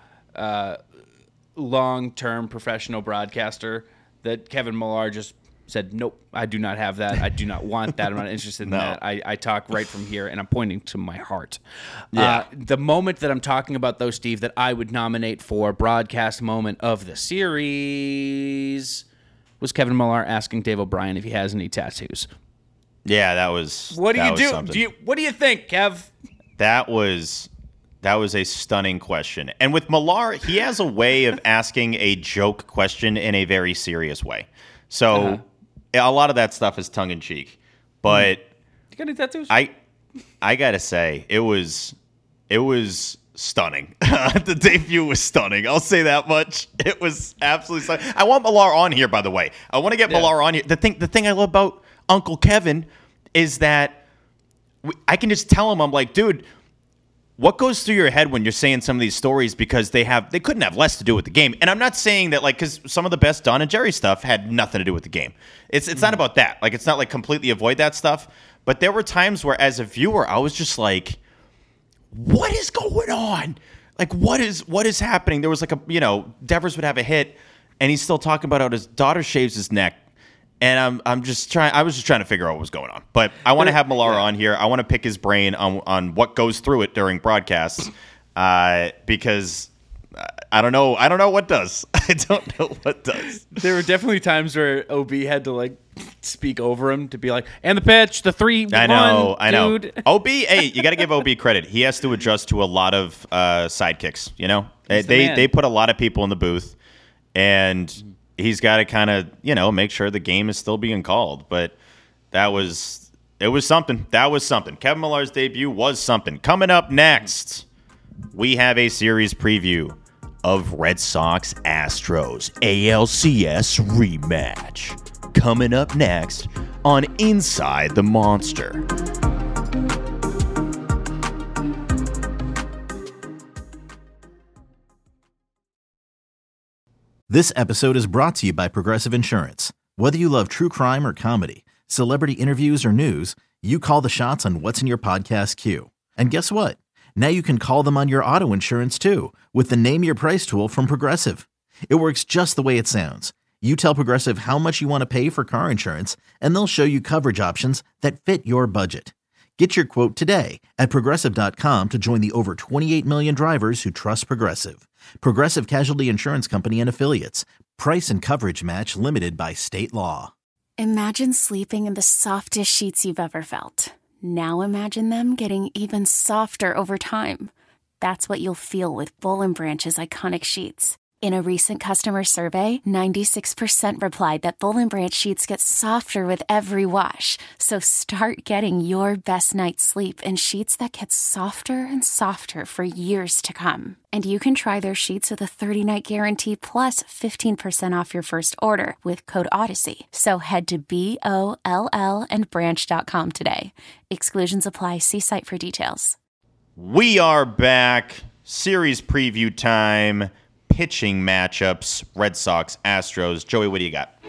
long-term professional broadcaster that Kevin Millar just said, nope, I do not have that. I do not want that. I'm not interested in that. I talk right from here, and I'm pointing to my heart. Yeah. The moment that I'm talking about, though, Steve, that I would nominate for broadcast moment of the series was Kevin Millar asking Dave O'Brien if he has any tattoos. Yeah, that was. What do you do? Something. What do you think, Kev? That was a stunning question. And with Millar, he has a way of asking a joke question in a very serious way. So a lot of that stuff is tongue in cheek. But You got any tattoos? I gotta say, it was stunning. The debut was stunning. I'll say that much. It was absolutely stunning. I want Millar on here, by the way. I want to get Millar on here. The thing I love about Uncle Kevin is that I can just tell him, I'm like, dude, what goes through your head when you're saying some of these stories, because they couldn't have less to do with the game. And I'm not saying that, like, because some of the best Don and Jerry stuff had nothing to do with the game. It's not about that. Like, it's not like completely avoid that stuff. But there were times where, as a viewer, I was just like, what is going on? Like, what is happening? There was like Devers would have a hit, and he's still talking about how his daughter shaves his neck. And I was just trying to figure out what was going on. But I want to have Millar on here. I want to pick his brain on what goes through it during broadcasts, because I don't know. I don't know what does. I don't know what does. There were definitely times where OB had to like speak over him to be like, and the pitch, the 3-1. I know. Dude. OB, hey, you got to give OB credit. He has to adjust to a lot of sidekicks. You know, they put a lot of people in the booth, and he's got to kind of, make sure the game is still being called. But it was something. That was something. Kevin Millar's debut was something. Coming up next, we have a series preview of Red Sox Astros ALCS rematch. Coming up next on Inside the Monster. This episode is brought to you by Progressive Insurance. Whether you love true crime or comedy, celebrity interviews or news, you call the shots on what's in your podcast queue. And guess what? Now you can call them on your auto insurance too with the Name Your Price tool from Progressive. It works just the way it sounds. You tell Progressive how much you want to pay for car insurance, and they'll show you coverage options that fit your budget. Get your quote today at Progressive.com to join the over 28 million drivers who trust Progressive. Progressive Casualty Insurance Company and Affiliates. Price and coverage match limited by state law. Imagine sleeping in the softest sheets you've ever felt. Now imagine them getting even softer over time. That's what you'll feel with Boll & Branch's iconic sheets. In a recent customer survey, 96% replied that Boll & Branch sheets get softer with every wash. So start getting your best night's sleep in sheets that get softer and softer for years to come. And you can try their sheets with a 30-night guarantee plus 15% off your first order with code Odyssey. So head to BOLL and branch.com today. Exclusions apply. See site for details. We are back. Series preview time. Pitching matchups, Red Sox, Astros. Joey, what do you got?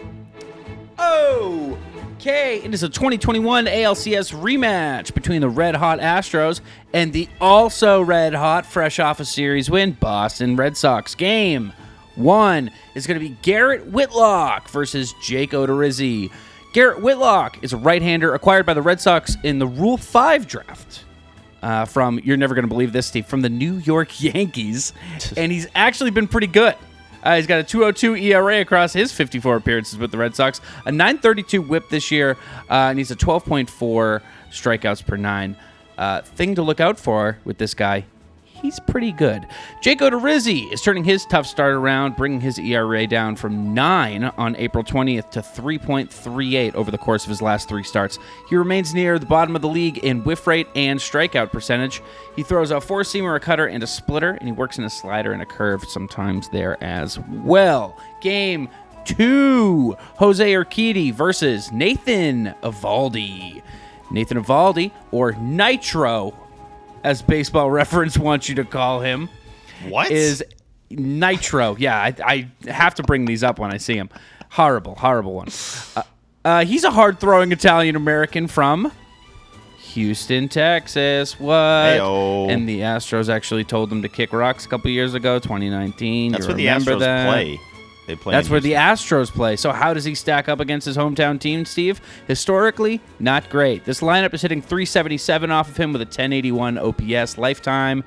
Okay, it is a 2021 ALCS rematch between the red-hot Astros and the also red-hot, fresh off a series win, Boston Red Sox. Game 1 is going to be Garrett Whitlock versus Jake Odorizzi. Garrett Whitlock is a right-hander acquired by the Red Sox in the Rule 5 draft. From, you're never going to believe this, Steve, from the New York Yankees. And he's actually been pretty good. He's got a 2.02 ERA across his 54 appearances with the Red Sox, a 9.32 whip this year, and he's a 12.4 strikeouts per 9. Thing to look out for with this guy, he's pretty good. Jake Odorizzi is turning his tough start around, bringing his ERA down from 9 on April 20th to 3.38 over the course of his last 3 starts. He remains near the bottom of the league in whiff rate and strikeout percentage. He throws a 4-seamer, a cutter, and a splitter, and he works in a slider and a curve sometimes there as well. Game 2, Jose Urquidy versus Nathan Eovaldi. Nathan Eovaldi, or Nitro, as Baseball Reference wants you to call him. What? Is Nitro. Yeah, I have to bring these up when I see him. Horrible one. He's a hard-throwing Italian-American from Houston, Texas. What? Hey-o. And the Astros actually told him to kick rocks a couple years ago, 2019. That's you where the remember Astros that? play. They play. That's in where the Houston. Astros play. So how does he stack up against his hometown team, Steve? Historically, not great. This lineup is hitting .377 off of him with a 1081 OPS lifetime.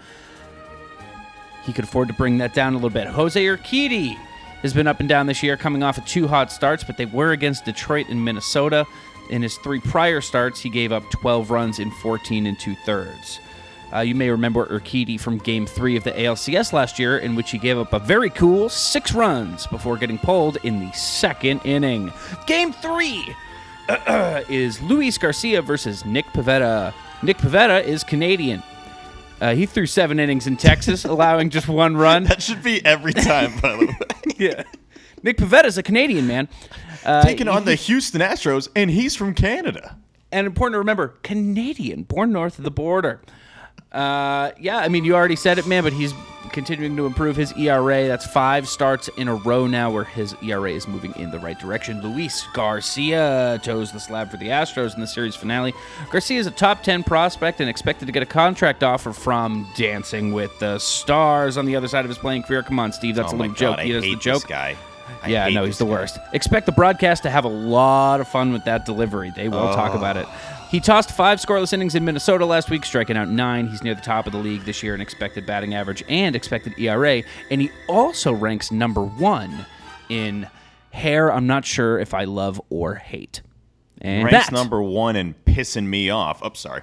He could afford to bring that down a little bit. Jose Urquidy has been up and down this year, coming off of 2 hot starts, but they were against Detroit and Minnesota. In his 3 prior starts, he gave up 12 runs in 14 2/3. You may remember Urquidy from Game 3 of the ALCS last year, in which he gave up a very cool 6 runs before getting pulled in the 2nd inning. Game 3 is Luis Garcia versus Nick Pivetta. Nick Pivetta is Canadian. He threw 7 innings in Texas, allowing just 1 run. That should be every time, by the way. Yeah. Nick Pivetta's a Canadian, man. Taking on the Houston Astros, and he's from Canada. And important to remember, Canadian, born north of the border. Yeah, I mean, you already said it, man, but he's continuing to improve his ERA. That's 5 starts in a row now where his ERA is moving in the right direction. Luis Garcia toes the slab for the Astros in the series finale. Garcia is a top 10 prospect and expected to get a contract offer from Dancing with the Stars on the other side of his playing career. Come on, Steve, that's a little joke. God, He I does hate the joke. this guy. Yeah, no, he's the worst. Expect the broadcast to have a lot of fun with that delivery. They will talk about it. He tossed 5 scoreless innings in Minnesota last week, striking out 9. He's near the top of the league this year in expected batting average and expected ERA. And he also ranks number 1 in hair I'm not sure if I love or hate. And ranks number 1 in pissing me off. Oh, sorry.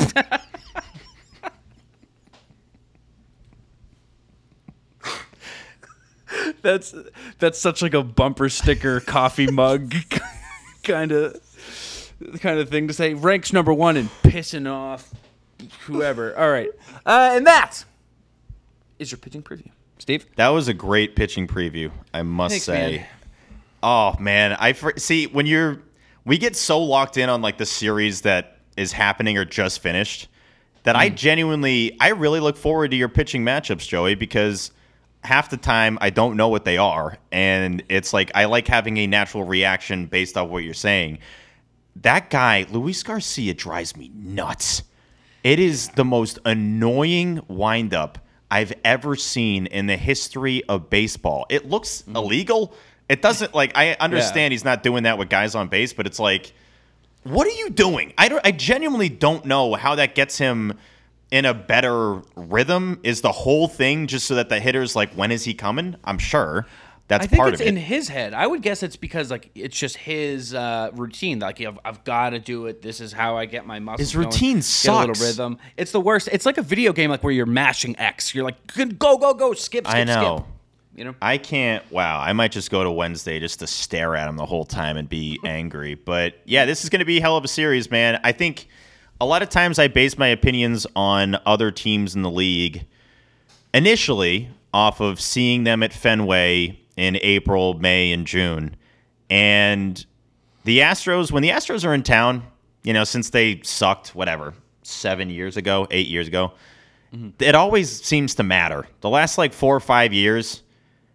That's such like a bumper sticker coffee mug kind of thing to say. Ranks number 1 in pissing off whoever. All right, and that is your pitching preview, Steve. That was a great pitching preview, I must Thanks, say. man. Oh man, see when we get so locked in on like the series that is happening or just finished that I really look forward to your pitching matchups, Joey, because half the time I don't know what they are, and it's like I like having a natural reaction based off what you're saying. That guy, Luis Garcia, drives me nuts. It is the most annoying windup I've ever seen in the history of baseball. It looks illegal. It doesn't, like, I understand he's not doing that with guys on base, but it's like, what are you doing? I genuinely don't know how that gets him in a better rhythm. Is the whole thing just so that the hitter's like, when is he coming? I'm sure that's part of it. I think it's in his head. I would guess it's because like it's just his routine. Like I've got to do it. This is how I get my muscles. His routine going, sucks. Get a little rhythm. It's the worst. It's like a video game, like where you're mashing X. You're like go, skip. I know. Skip. You know. I can't. Wow. I might just go to Wednesday just to stare at him the whole time and be angry. But yeah, this is going to be a hell of a series, man. I think a lot of times I base my opinions on other teams in the league initially off of seeing them at Fenway in April, May, and June. And the Astros, when the Astros are in town, you know, since they sucked, 8 years ago, it always seems to matter. The last like 4 or 5 years,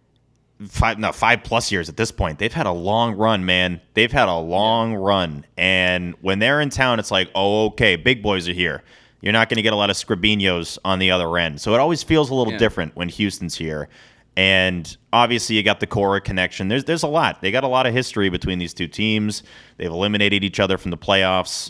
5+ years at this point, they've had a long run, man. They've had a long run. And when they're in town, it's like, oh, okay, big boys are here. You're not going to get a lot of Scribinos on the other end. So it always feels a little different when Houston's here. And obviously you got the Cora connection. There's a lot. They got a lot of history between these two teams. They've eliminated each other from the playoffs.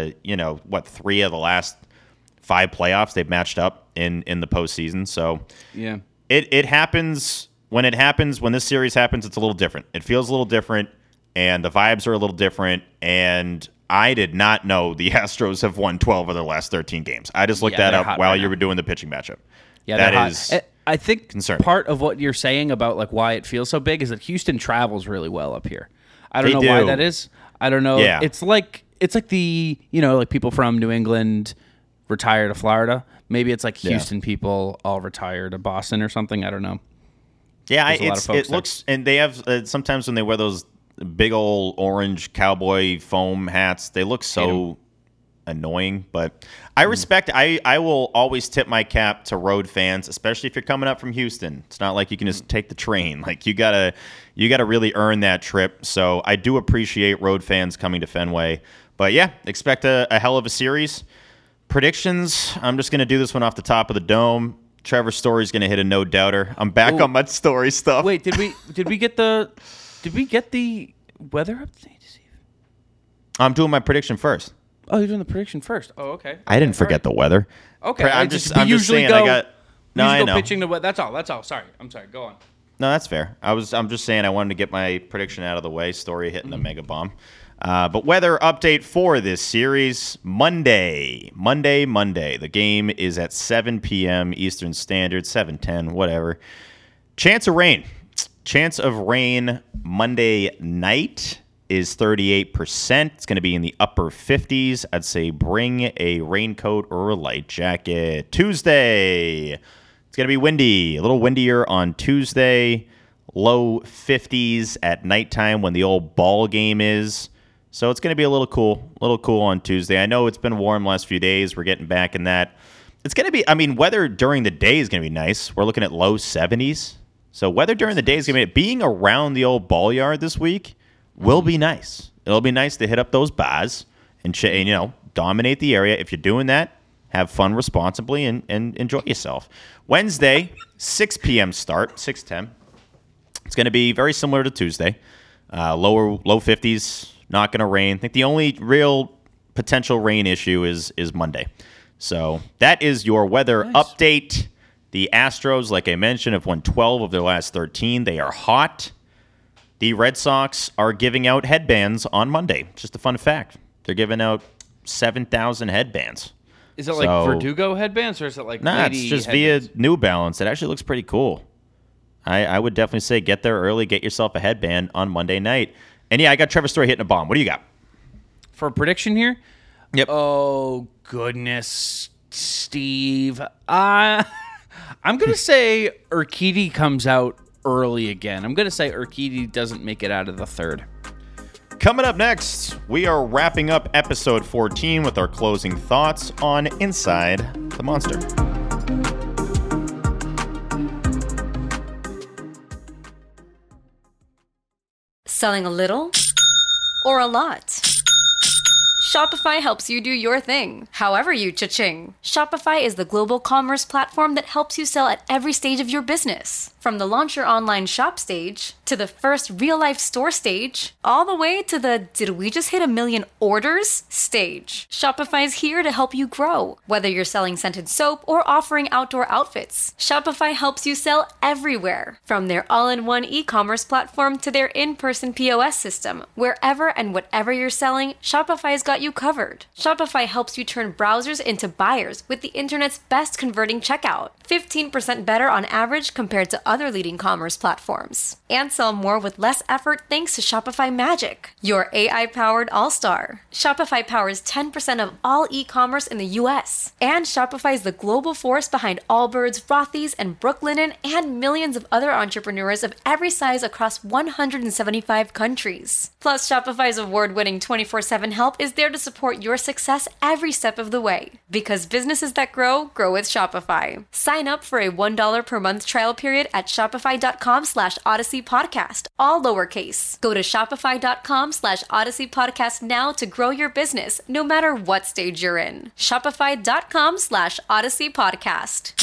3 of the last 5 playoffs they've matched up in the postseason. So yeah, it happens. When it happens, when this series happens, it's a little different. It feels a little different, and the vibes are a little different. And I did not know the Astros have won 12 of their last 13 games. I just looked that up while you were doing the pitching matchup. Yeah, that is. I think concerning. Part of what you're saying about like why it feels so big is that Houston travels really well up here. I don't know why that is. I don't know. Yeah. It's like the like people from New England retire to Florida. Maybe it's like Houston people all retire to Boston or something. I don't know. Yeah, it looks, and they have sometimes when they wear those big old orange cowboy foam hats, they look so annoying. But I respect. I will always tip my cap to road fans, especially if you're coming up from Houston. It's not like you can just take the train. Like you gotta really earn that trip. So I do appreciate road fans coming to Fenway. But yeah, expect a hell of a series. Predictions. I'm just gonna do this one off the top of the dome. Trevor Story's going to hit a no-doubter. I'm back on my Story stuff. Wait, did we get the weather update? I'm doing my prediction first. Oh, you're doing the prediction first. Oh, okay. I didn't forget the weather. Okay. I'm just saying I know. Pitching the weather. That's all. Sorry. I'm sorry. Go on. No, that's fair. I'm just saying I wanted to get my prediction out of the way. Story hitting the mega bomb. But weather update for this series, Monday. The game is at 7 p.m. Eastern Standard, 7:10, whatever. Chance of rain Monday night is 38%. It's going to be in the upper 50s. I'd say bring a raincoat or a light jacket. Tuesday, it's going to be windy, a little windier on Tuesday. Low 50s at nighttime when the old ball game is. So it's going to be a little cool on Tuesday. I know it's been warm the last few days. We're getting back in that. It's going to be, weather during the day is going to be nice. We're looking at low 70s. So weather during the day is going to be, being around the old ball yard this week will be nice. It'll be nice to hit up those bars and dominate the area. If you're doing that, have fun responsibly and enjoy yourself. Wednesday, 6 p.m. start, 6:10. It's going to be very similar to Tuesday. Low 50s, not going to rain. I think the only real potential rain issue is Monday. So that is your weather update. The Astros, like I mentioned, have won 12 of their last 13. They are hot. The Red Sox are giving out headbands on Monday. Just a fun fact. They're giving out 7,000 headbands. Is it like Verdugo headbands, or is it like it's just headbands? Via New Balance. It actually looks pretty cool. I would definitely say get there early, get yourself a headband on Monday night. And yeah, I got Trevor Story hitting a bomb. What do you got? For a prediction here? Yep. Oh, goodness, Steve. I'm going to say Urquidy comes out early again. I'm going to say Urquidy doesn't make it out of the third. Coming up next, we are wrapping up episode 14 with our closing thoughts on Inside the Monster. Selling a little or a lot? Shopify helps you do your thing, however you cha-ching. Shopify is the global commerce platform that helps you sell at every stage of your business. From the launch your online shop stage, to the first real-life store stage, all the way to the did we just hit 1 million orders stage. Shopify's here to help you grow. Whether you're selling scented soap or offering outdoor outfits, Shopify helps you sell everywhere. From their all-in-one e-commerce platform to their in-person POS system, wherever and whatever you're selling, Shopify's got you covered. Shopify helps you turn browsers into buyers with the internet's best converting checkout. 15% better on average compared to other leading commerce platforms. And sell more with less effort thanks to Shopify Magic, your AI-powered all-star. Shopify powers 10% of all e-commerce in the US. And Shopify is the global force behind Allbirds, Rothy's, and Brooklinen, and millions of other entrepreneurs of every size across 175 countries. Plus, Shopify's award-winning 24/7 help is there to support your success every step of the way. Because businesses that grow with Shopify. Sign up for a $1 per month trial period at shopify.com/Odyssey Podcast, all lowercase. Go to shopify.com/Odyssey Podcast now to grow your business, no matter what stage you're in. Shopify.com/Odyssey Podcast.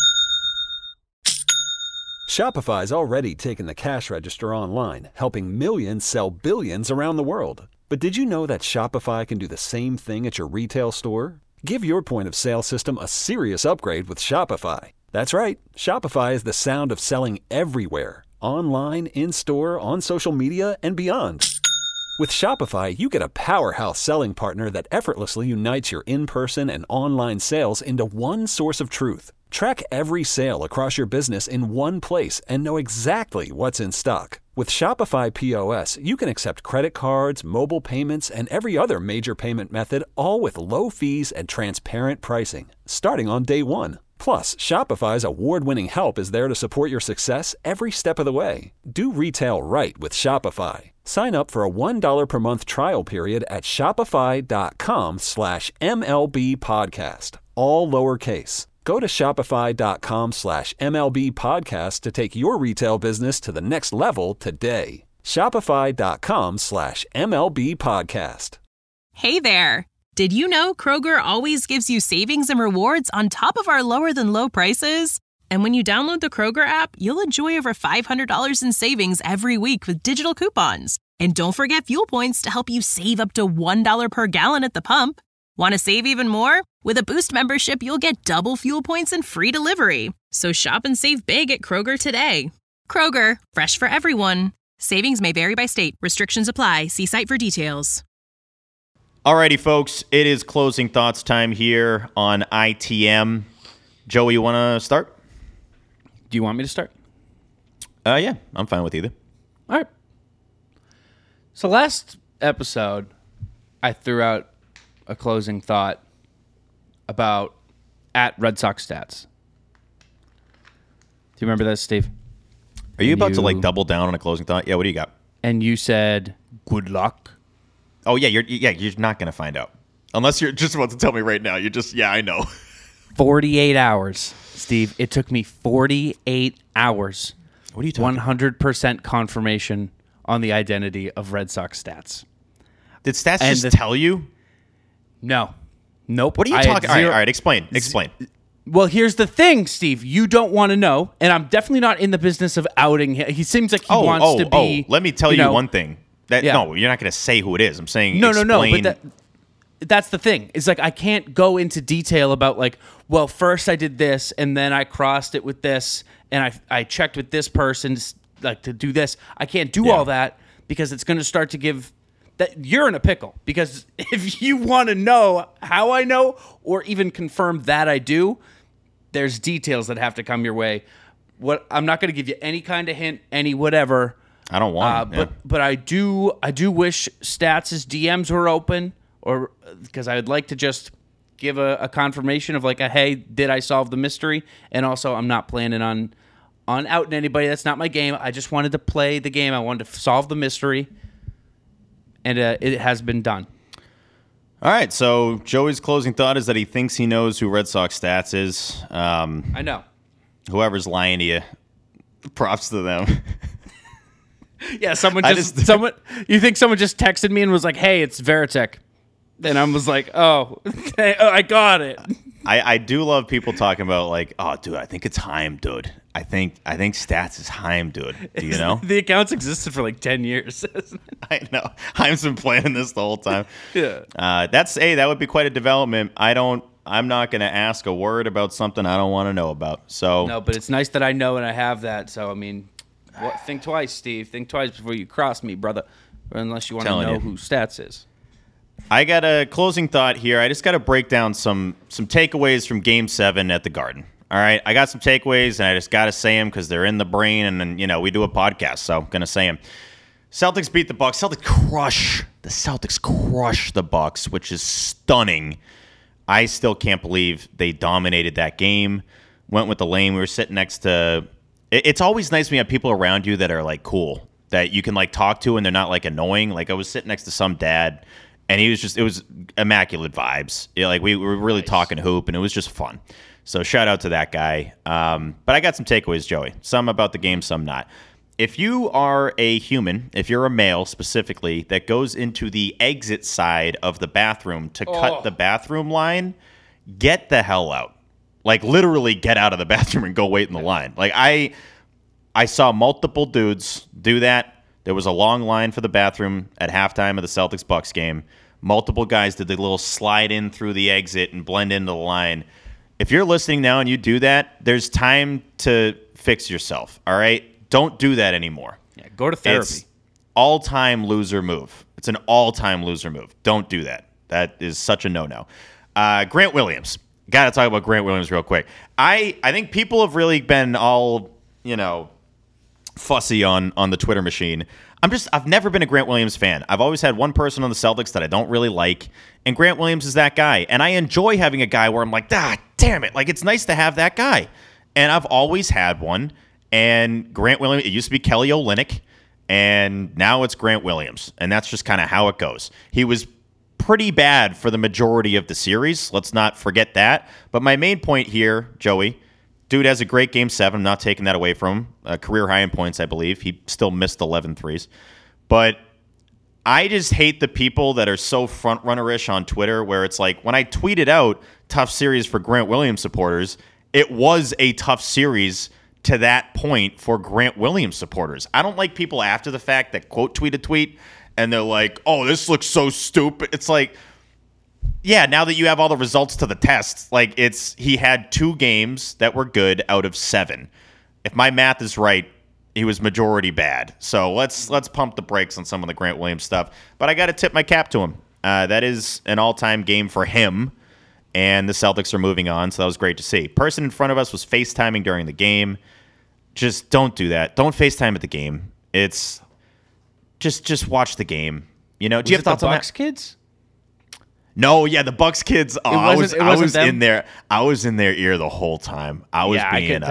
Shopify's already taken the cash register online, helping millions sell billions around the world. But did you know that Shopify can do the same thing at your retail store? Give your point of sale system a serious upgrade with Shopify. That's right. Shopify is the sound of selling everywhere. Online, in-store, on social media, and beyond. With Shopify, you get a powerhouse selling partner that effortlessly unites your in-person and online sales into one source of truth. Track every sale across your business in one place and know exactly what's in stock. With Shopify POS, you can accept credit cards, mobile payments, and every other major payment method, all with low fees and transparent pricing, starting on day one. Plus, Shopify's award-winning help is there to support your success every step of the way. Do retail right with Shopify. Sign up for a $1 per month trial period at shopify.com/MLB podcast, all lowercase. Go to shopify.com/MLB podcast to take your retail business to the next level today. Shopify.com/MLB podcast. Hey there. Did you know Kroger always gives you savings and rewards on top of our lower than low prices? And when you download the Kroger app, you'll enjoy over $500 in savings every week with digital coupons. And don't forget fuel points to help you save up to $1 per gallon at the pump. Want to save even more? With a Boost membership, you'll get double fuel points and free delivery. So shop and save big at Kroger today. Kroger, fresh for everyone. Savings may vary by state. Restrictions apply. See site for details. Alrighty, folks. It is closing thoughts time here on ITM. Joey, you want to start? Do you want me to start? Yeah, I'm fine with either. All right. So last episode, I threw out a closing thought about at Red Sox stats. Do you remember this, Steve? Are you about to double down on a closing thought? Yeah, what do you got? And you said, good luck. Oh, yeah, you're not going to find out. Unless you're just about to tell me right now. You're just, I know. 48 hours, Steve. It took me 48 hours. What are you talking 100% confirmation on the identity of Red Sox stats. Did stats just tell you? No. Nope. What are you talking? All right, explain. Well, here's the thing, Steve. You don't want to know, and I'm definitely not in the business of outing him. He seems like he wants to be. Let me tell you one thing. Yeah. No, you're not going to say who it is. I'm saying No. explain. But that's the thing. It's like I can't go into detail about like, well, first I did this, and then I crossed it with this, and I checked with this person like to do this. I can't do all that because it's going to start to give that you're in a pickle. Because if you want to know how I know or even confirm that I do, there's details that have to come your way. I'm not going to give you any kind of hint, any whatever. I don't want it. But I do wish Stats' DMs were open, or because I would like to just give a confirmation of like a hey, did I solve the mystery? And also, I'm not planning on outing anybody. That's not my game. I just wanted to play the game. I wanted to solve the mystery, and it has been done. All right, so Joey's closing thought is that he thinks he knows who Red Sox Stats is. I know. Whoever's lying to you, props to them. Yeah, someone. You think someone just texted me and was like, "Hey, it's Veritek," and I was like, "Oh, I got it." I do love people talking about like, "Oh, dude, I think it's Heim, dude. I think Stats is Heim, dude. Do you know?" The account's existed for like 10 years. I know. Heim's been planning this the whole time. Yeah. That would be quite a development. I'm not going to ask a word about something I don't want to know about. So no, but it's nice that I know and I have that. So I mean, think twice, Steve. Think twice before you cross me, brother. Unless you want to know who Stats is. I got a closing thought here. I just got to break down some takeaways from Game 7 at the Garden. All right, I got some takeaways, and I just got to say them because they're in the brain, and then, we do a podcast, so I'm going to say them. Celtics beat the Bucks. The Celtics crush the Bucks, which is stunning. I still can't believe they dominated that game. Went with the lane. We were sitting next to – it's always nice when you have people around you that are, like, cool, that you can, like, talk to, and they're not, like, annoying. Like, I was sitting next to some dad, and it was immaculate vibes. Like, we were really talking hoop, and it was just fun. So shout out to that guy. But I got some takeaways, Joey. Some about the game, some not. If you are a human, if you're a male specifically, that goes into the exit side of the bathroom to cut the bathroom line, get the hell out. Like, literally get out of the bathroom and go wait in the line. Like, I saw multiple dudes do that. There was a long line for the bathroom at halftime of the Celtics-Bucks game. Multiple guys did the little slide in through the exit and blend into the line. If you're listening now and you do that, there's time to fix yourself, all right? Don't do that anymore. Yeah, go to therapy. It's all-time loser move. It's an all-time loser move. Don't do that. That is such a no-no. Grant Williams. Got to talk about Grant Williams real quick. I think people have really been all, fussy on the Twitter machine. I've never been a Grant Williams fan. I've always had one person on the Celtics that I don't really like, and Grant Williams is that guy. And I enjoy having a guy where I'm like, damn it. Like, it's nice to have that guy. And I've always had one. And Grant Williams, it used to be Kelly Olynyk, and now it's Grant Williams. And that's just kind of how it goes. He was pretty bad for the majority of the series. Let's not forget that. But my main point here, Joey, dude has a great Game 7. I'm not taking that away from him. A career high in points, I believe. He still missed 11 threes. But I just hate the people that are so front-runner-ish on Twitter where it's like, when I tweeted out tough series for Grant Williams supporters, it was a tough series to that point for Grant Williams supporters. I don't like people after the fact that quote tweet a tweet and they're like, oh, this looks so stupid. It's like, yeah, now that you have all the results to the test, like he had 2 games that were good out of 7. If my math is right, he was majority bad. So let's pump the brakes on some of the Grant Williams stuff. But I got to tip my cap to him. That is an all-time game for him, and the Celtics are moving on, so that was great to see. Person in front of us was FaceTiming during the game. Just don't do that. Don't FaceTime at the game. It's just watch the game. Do you have thoughts on that? Bucks kids? No, yeah, the Bucks kids. I was them? in there. I was in their ear the whole time. I was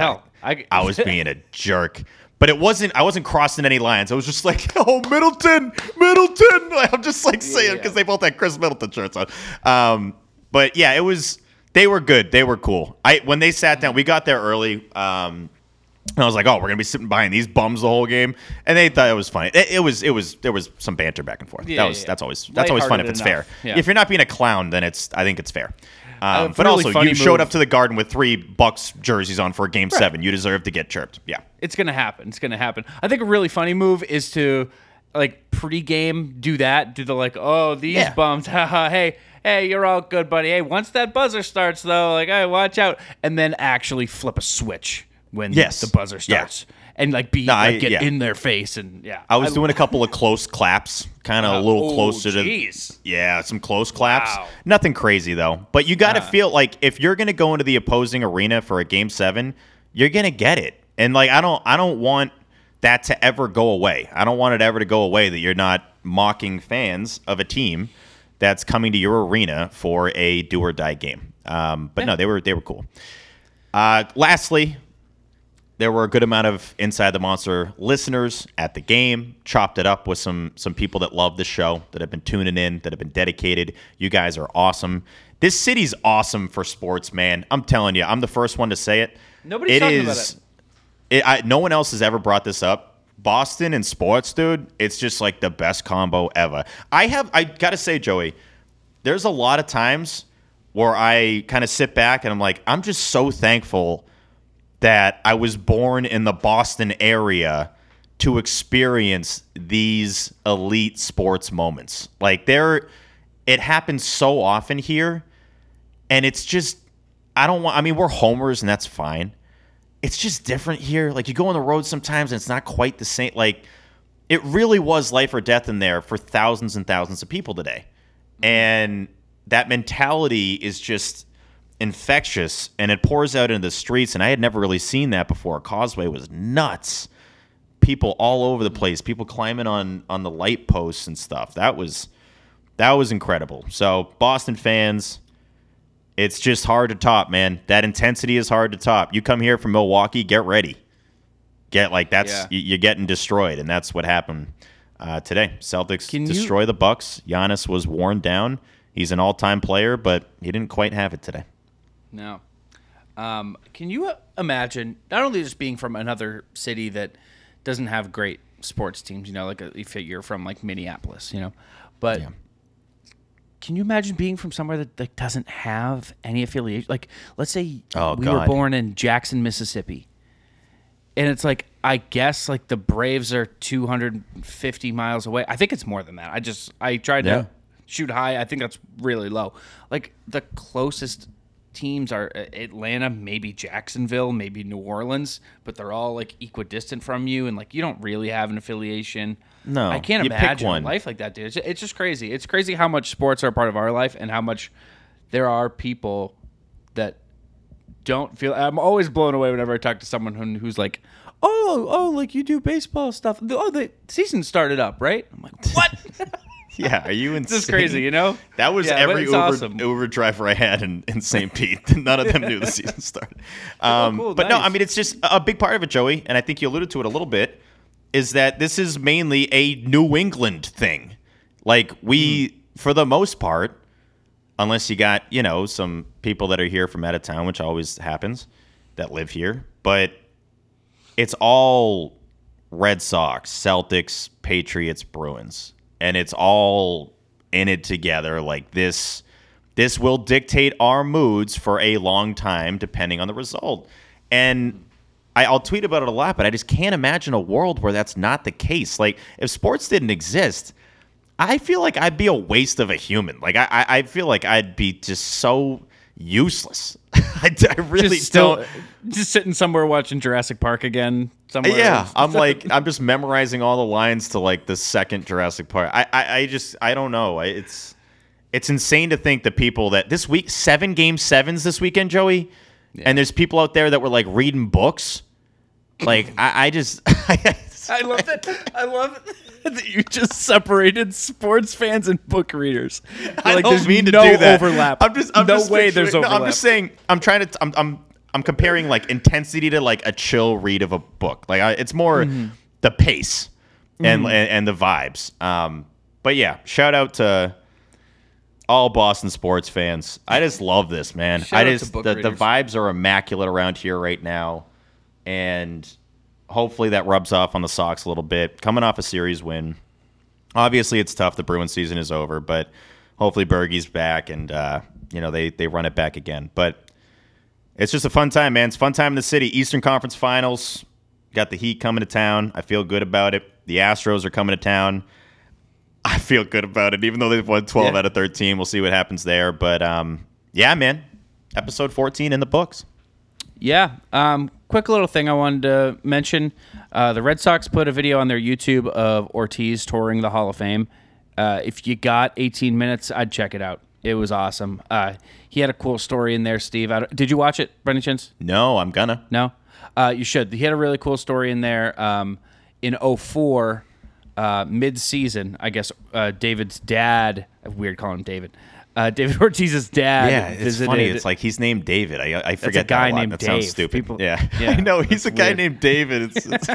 being a jerk. But it wasn't. I wasn't crossing any lines. I was just like, oh, Middleton. I'm just like saying because they both had Chris Middleton shirts on. But yeah, it was. They were good. They were cool. When they sat down, we got there early. And I was like, oh, we're gonna be sitting behind these bums the whole game, and they thought it was funny. There was some banter back and forth. That's always fun if it's fair. Yeah. If you're not being a clown, then I think it's fair. But really also, funny you showed move. up to the Garden with 3 Bucks jerseys on for Game 7. You deserve to get chirped. Yeah. It's gonna happen. It's gonna happen. I think a really funny move is to like pregame do that. Do the like, oh, these bums, haha, hey, you're all good, buddy. Hey, once that buzzer starts though, like, hey, watch out, and then actually flip a switch when the buzzer starts. And like get in their face and I was doing a couple of close claps, kind of a little closer to some close claps. Wow. Nothing crazy though. But you got to feel like if you're going to go into the opposing arena for a Game 7, you're going to get it. And like I don't want that to ever go away. I don't want it ever to go away that you're not mocking fans of a team that's coming to your arena for a do or die game. No, they were cool. Lastly, there were a good amount of Inside the Monster listeners at the game. Chopped it up with some people that love the show, that have been tuning in, that have been dedicated. You guys are awesome. This city's awesome for sports, man. I'm telling you, I'm the first one to say it. Nobody's talking about it. No one else has ever brought this up. Boston and sports, dude, it's just like the best combo ever. I got to say, Joey, there's a lot of times where I kind of sit back and I'm like, I'm just so thankful that I was born in the Boston area to experience these elite sports moments. Like it happens so often here, and it's just we're homers and that's fine. It's just different here. Like you go on the road sometimes and it's not quite the same. Like it really was life or death in there for thousands and thousands of people today. And that mentality is just infectious, and it pours out into the streets, and I had never really seen that before. Causeway was nuts. People all over the place, people climbing on the light posts and stuff. That was incredible. So Boston fans, it's just hard to top, man. That intensity is hard to top. You come here from Milwaukee, get ready. You're getting destroyed, and that's what happened today. Celtics destroy the Bucks. Giannis was worn down. He's an all-time player, but he didn't quite have it today. No. Can you imagine not only just being from another city that doesn't have great sports teams, like if you're from like Minneapolis, but can you imagine being from somewhere that doesn't have any affiliation? Like, let's say we were born in Jackson, Mississippi, and it's like, I guess like the Braves are 250 miles away. I think it's more than that. I tried to shoot high. I think that's really low. Like the closest teams are Atlanta, maybe Jacksonville, maybe New Orleans, but they're all like equidistant from you, and like you don't really have an affiliation. No, I can't imagine a life like that, dude. It's just crazy. It's crazy how much sports are a part of our life and how much there are people that don't feel. I'm always blown away whenever I talk to someone who's like, oh, like you do baseball stuff. Oh, the season started up, right? I'm like, what? Yeah, are you insane? This is crazy, That was every awesome. Uber driver I had in St. Pete. None of them knew the season started. Cool, but nice. No, it's just a big part of it, Joey, and I think you alluded to it a little bit, is that this is mainly a New England thing. Like we, for the most part, unless you got, some people that are here from out of town, which always happens, that live here, but it's all Red Sox, Celtics, Patriots, Bruins. And it's all in it together. Like this will dictate our moods for a long time, depending on the result. And I'll tweet about it a lot, but I just can't imagine a world where that's not the case. Like if sports didn't exist, I feel like I'd be a waste of a human. Like I feel like I'd be just so useless. I really don't. Just sitting somewhere watching Jurassic Park again. Somewhere. Yeah, I'm just memorizing all the lines to like the second Jurassic Park. I don't know. It's insane to think that people that this week 7 Game 7s this weekend, Joey, and there's people out there that were like reading books. Like I love that. I love that you just separated sports fans and book readers. I don't mean to do that. Overlap. I'm just there's overlap. No, I'm just saying. I'm comparing like intensity to like a chill read of a book. Like it's more the pace and the vibes. But yeah, shout out to all Boston sports fans. I just love this, man. The vibes are immaculate around here right now, and hopefully that rubs off on the Sox a little bit. Coming off a series win, obviously it's tough. The Bruins season is over, but hopefully Bergey's back and they run it back again. But it's just a fun time, man. It's a fun time in the city. Eastern Conference Finals. Got the Heat coming to town. I feel good about it. The Astros are coming to town. I feel good about it, even though they've won 12 out of 13. We'll see what happens there. But, yeah, man. Episode 14 in the books. Yeah. Quick little thing I wanted to mention. The Red Sox put a video on their YouTube of Ortiz touring the Hall of Fame. If you got 18 minutes, I'd check it out. It was awesome. He had a cool story in there, Steve. Did you watch it, by any chance? No, I'm gonna. No? You should. He had a really cool story in there. In 2004, mid-season, I guess, David's dad, weird calling him David, David Ortiz's dad it's funny. It's like he's named David. I forget a guy that a lot. named That Dave. sounds stupid. Yeah. Yeah, I know. He's a guy weird. named David.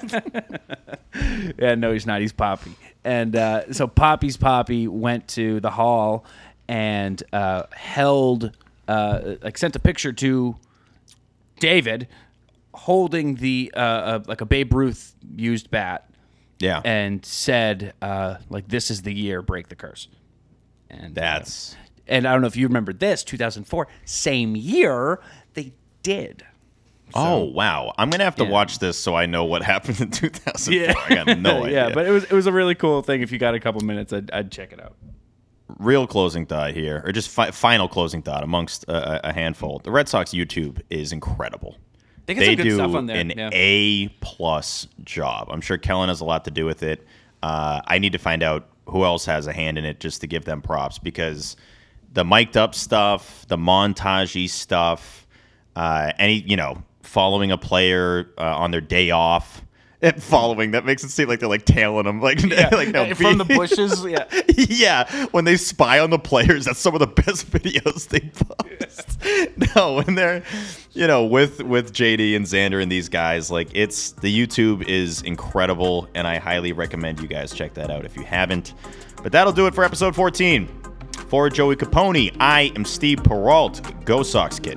Yeah, no, he's not. He's Poppy. And so Poppy's Poppy went to the hall and sent a picture to David holding the like a Babe Ruth used bat. Yeah. And said, this is the year, break the curse. And and I don't know if you remember this, 2004, same year, they did. Oh, wow. I'm going to have to watch this so I know what happened in 2004. I got no idea. Yeah, but it was a really cool thing. If you got a couple minutes, I'd check it out. Real closing thought here, or just final closing thought amongst a handful. The Red Sox YouTube is incredible. They get some good stuff on there. An A+ job. I'm sure Kellen has a lot to do with it. I need to find out who else has a hand in it just to give them props, because the mic'd up stuff, the montage-y stuff, following a player on their day off. That makes it seem like they're like tailing them, like no, from the bushes. Yeah, yeah. When they spy on the players, that's some of the best videos they post. No, when they're, with JD and Xander and these guys, like the YouTube is incredible, and I highly recommend you guys check that out if you haven't. But that'll do it for episode 14. For Joey Capone, I am Steve Perrault. Go Sox, kid.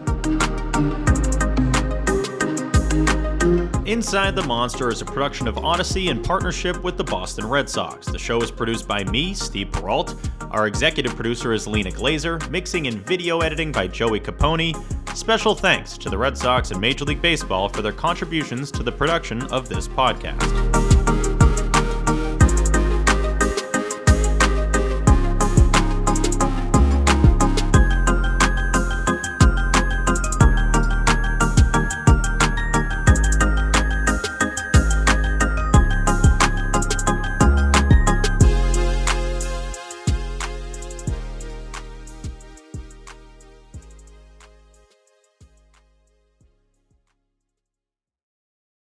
Inside the Monster is a production of Odyssey in partnership with the Boston Red Sox. The show is produced by me, Steve Perrault. Our executive producer is Lena Glazer. Mixing and video editing by Joey Capone. Special thanks to the Red Sox and Major League Baseball for their contributions to the production of this podcast.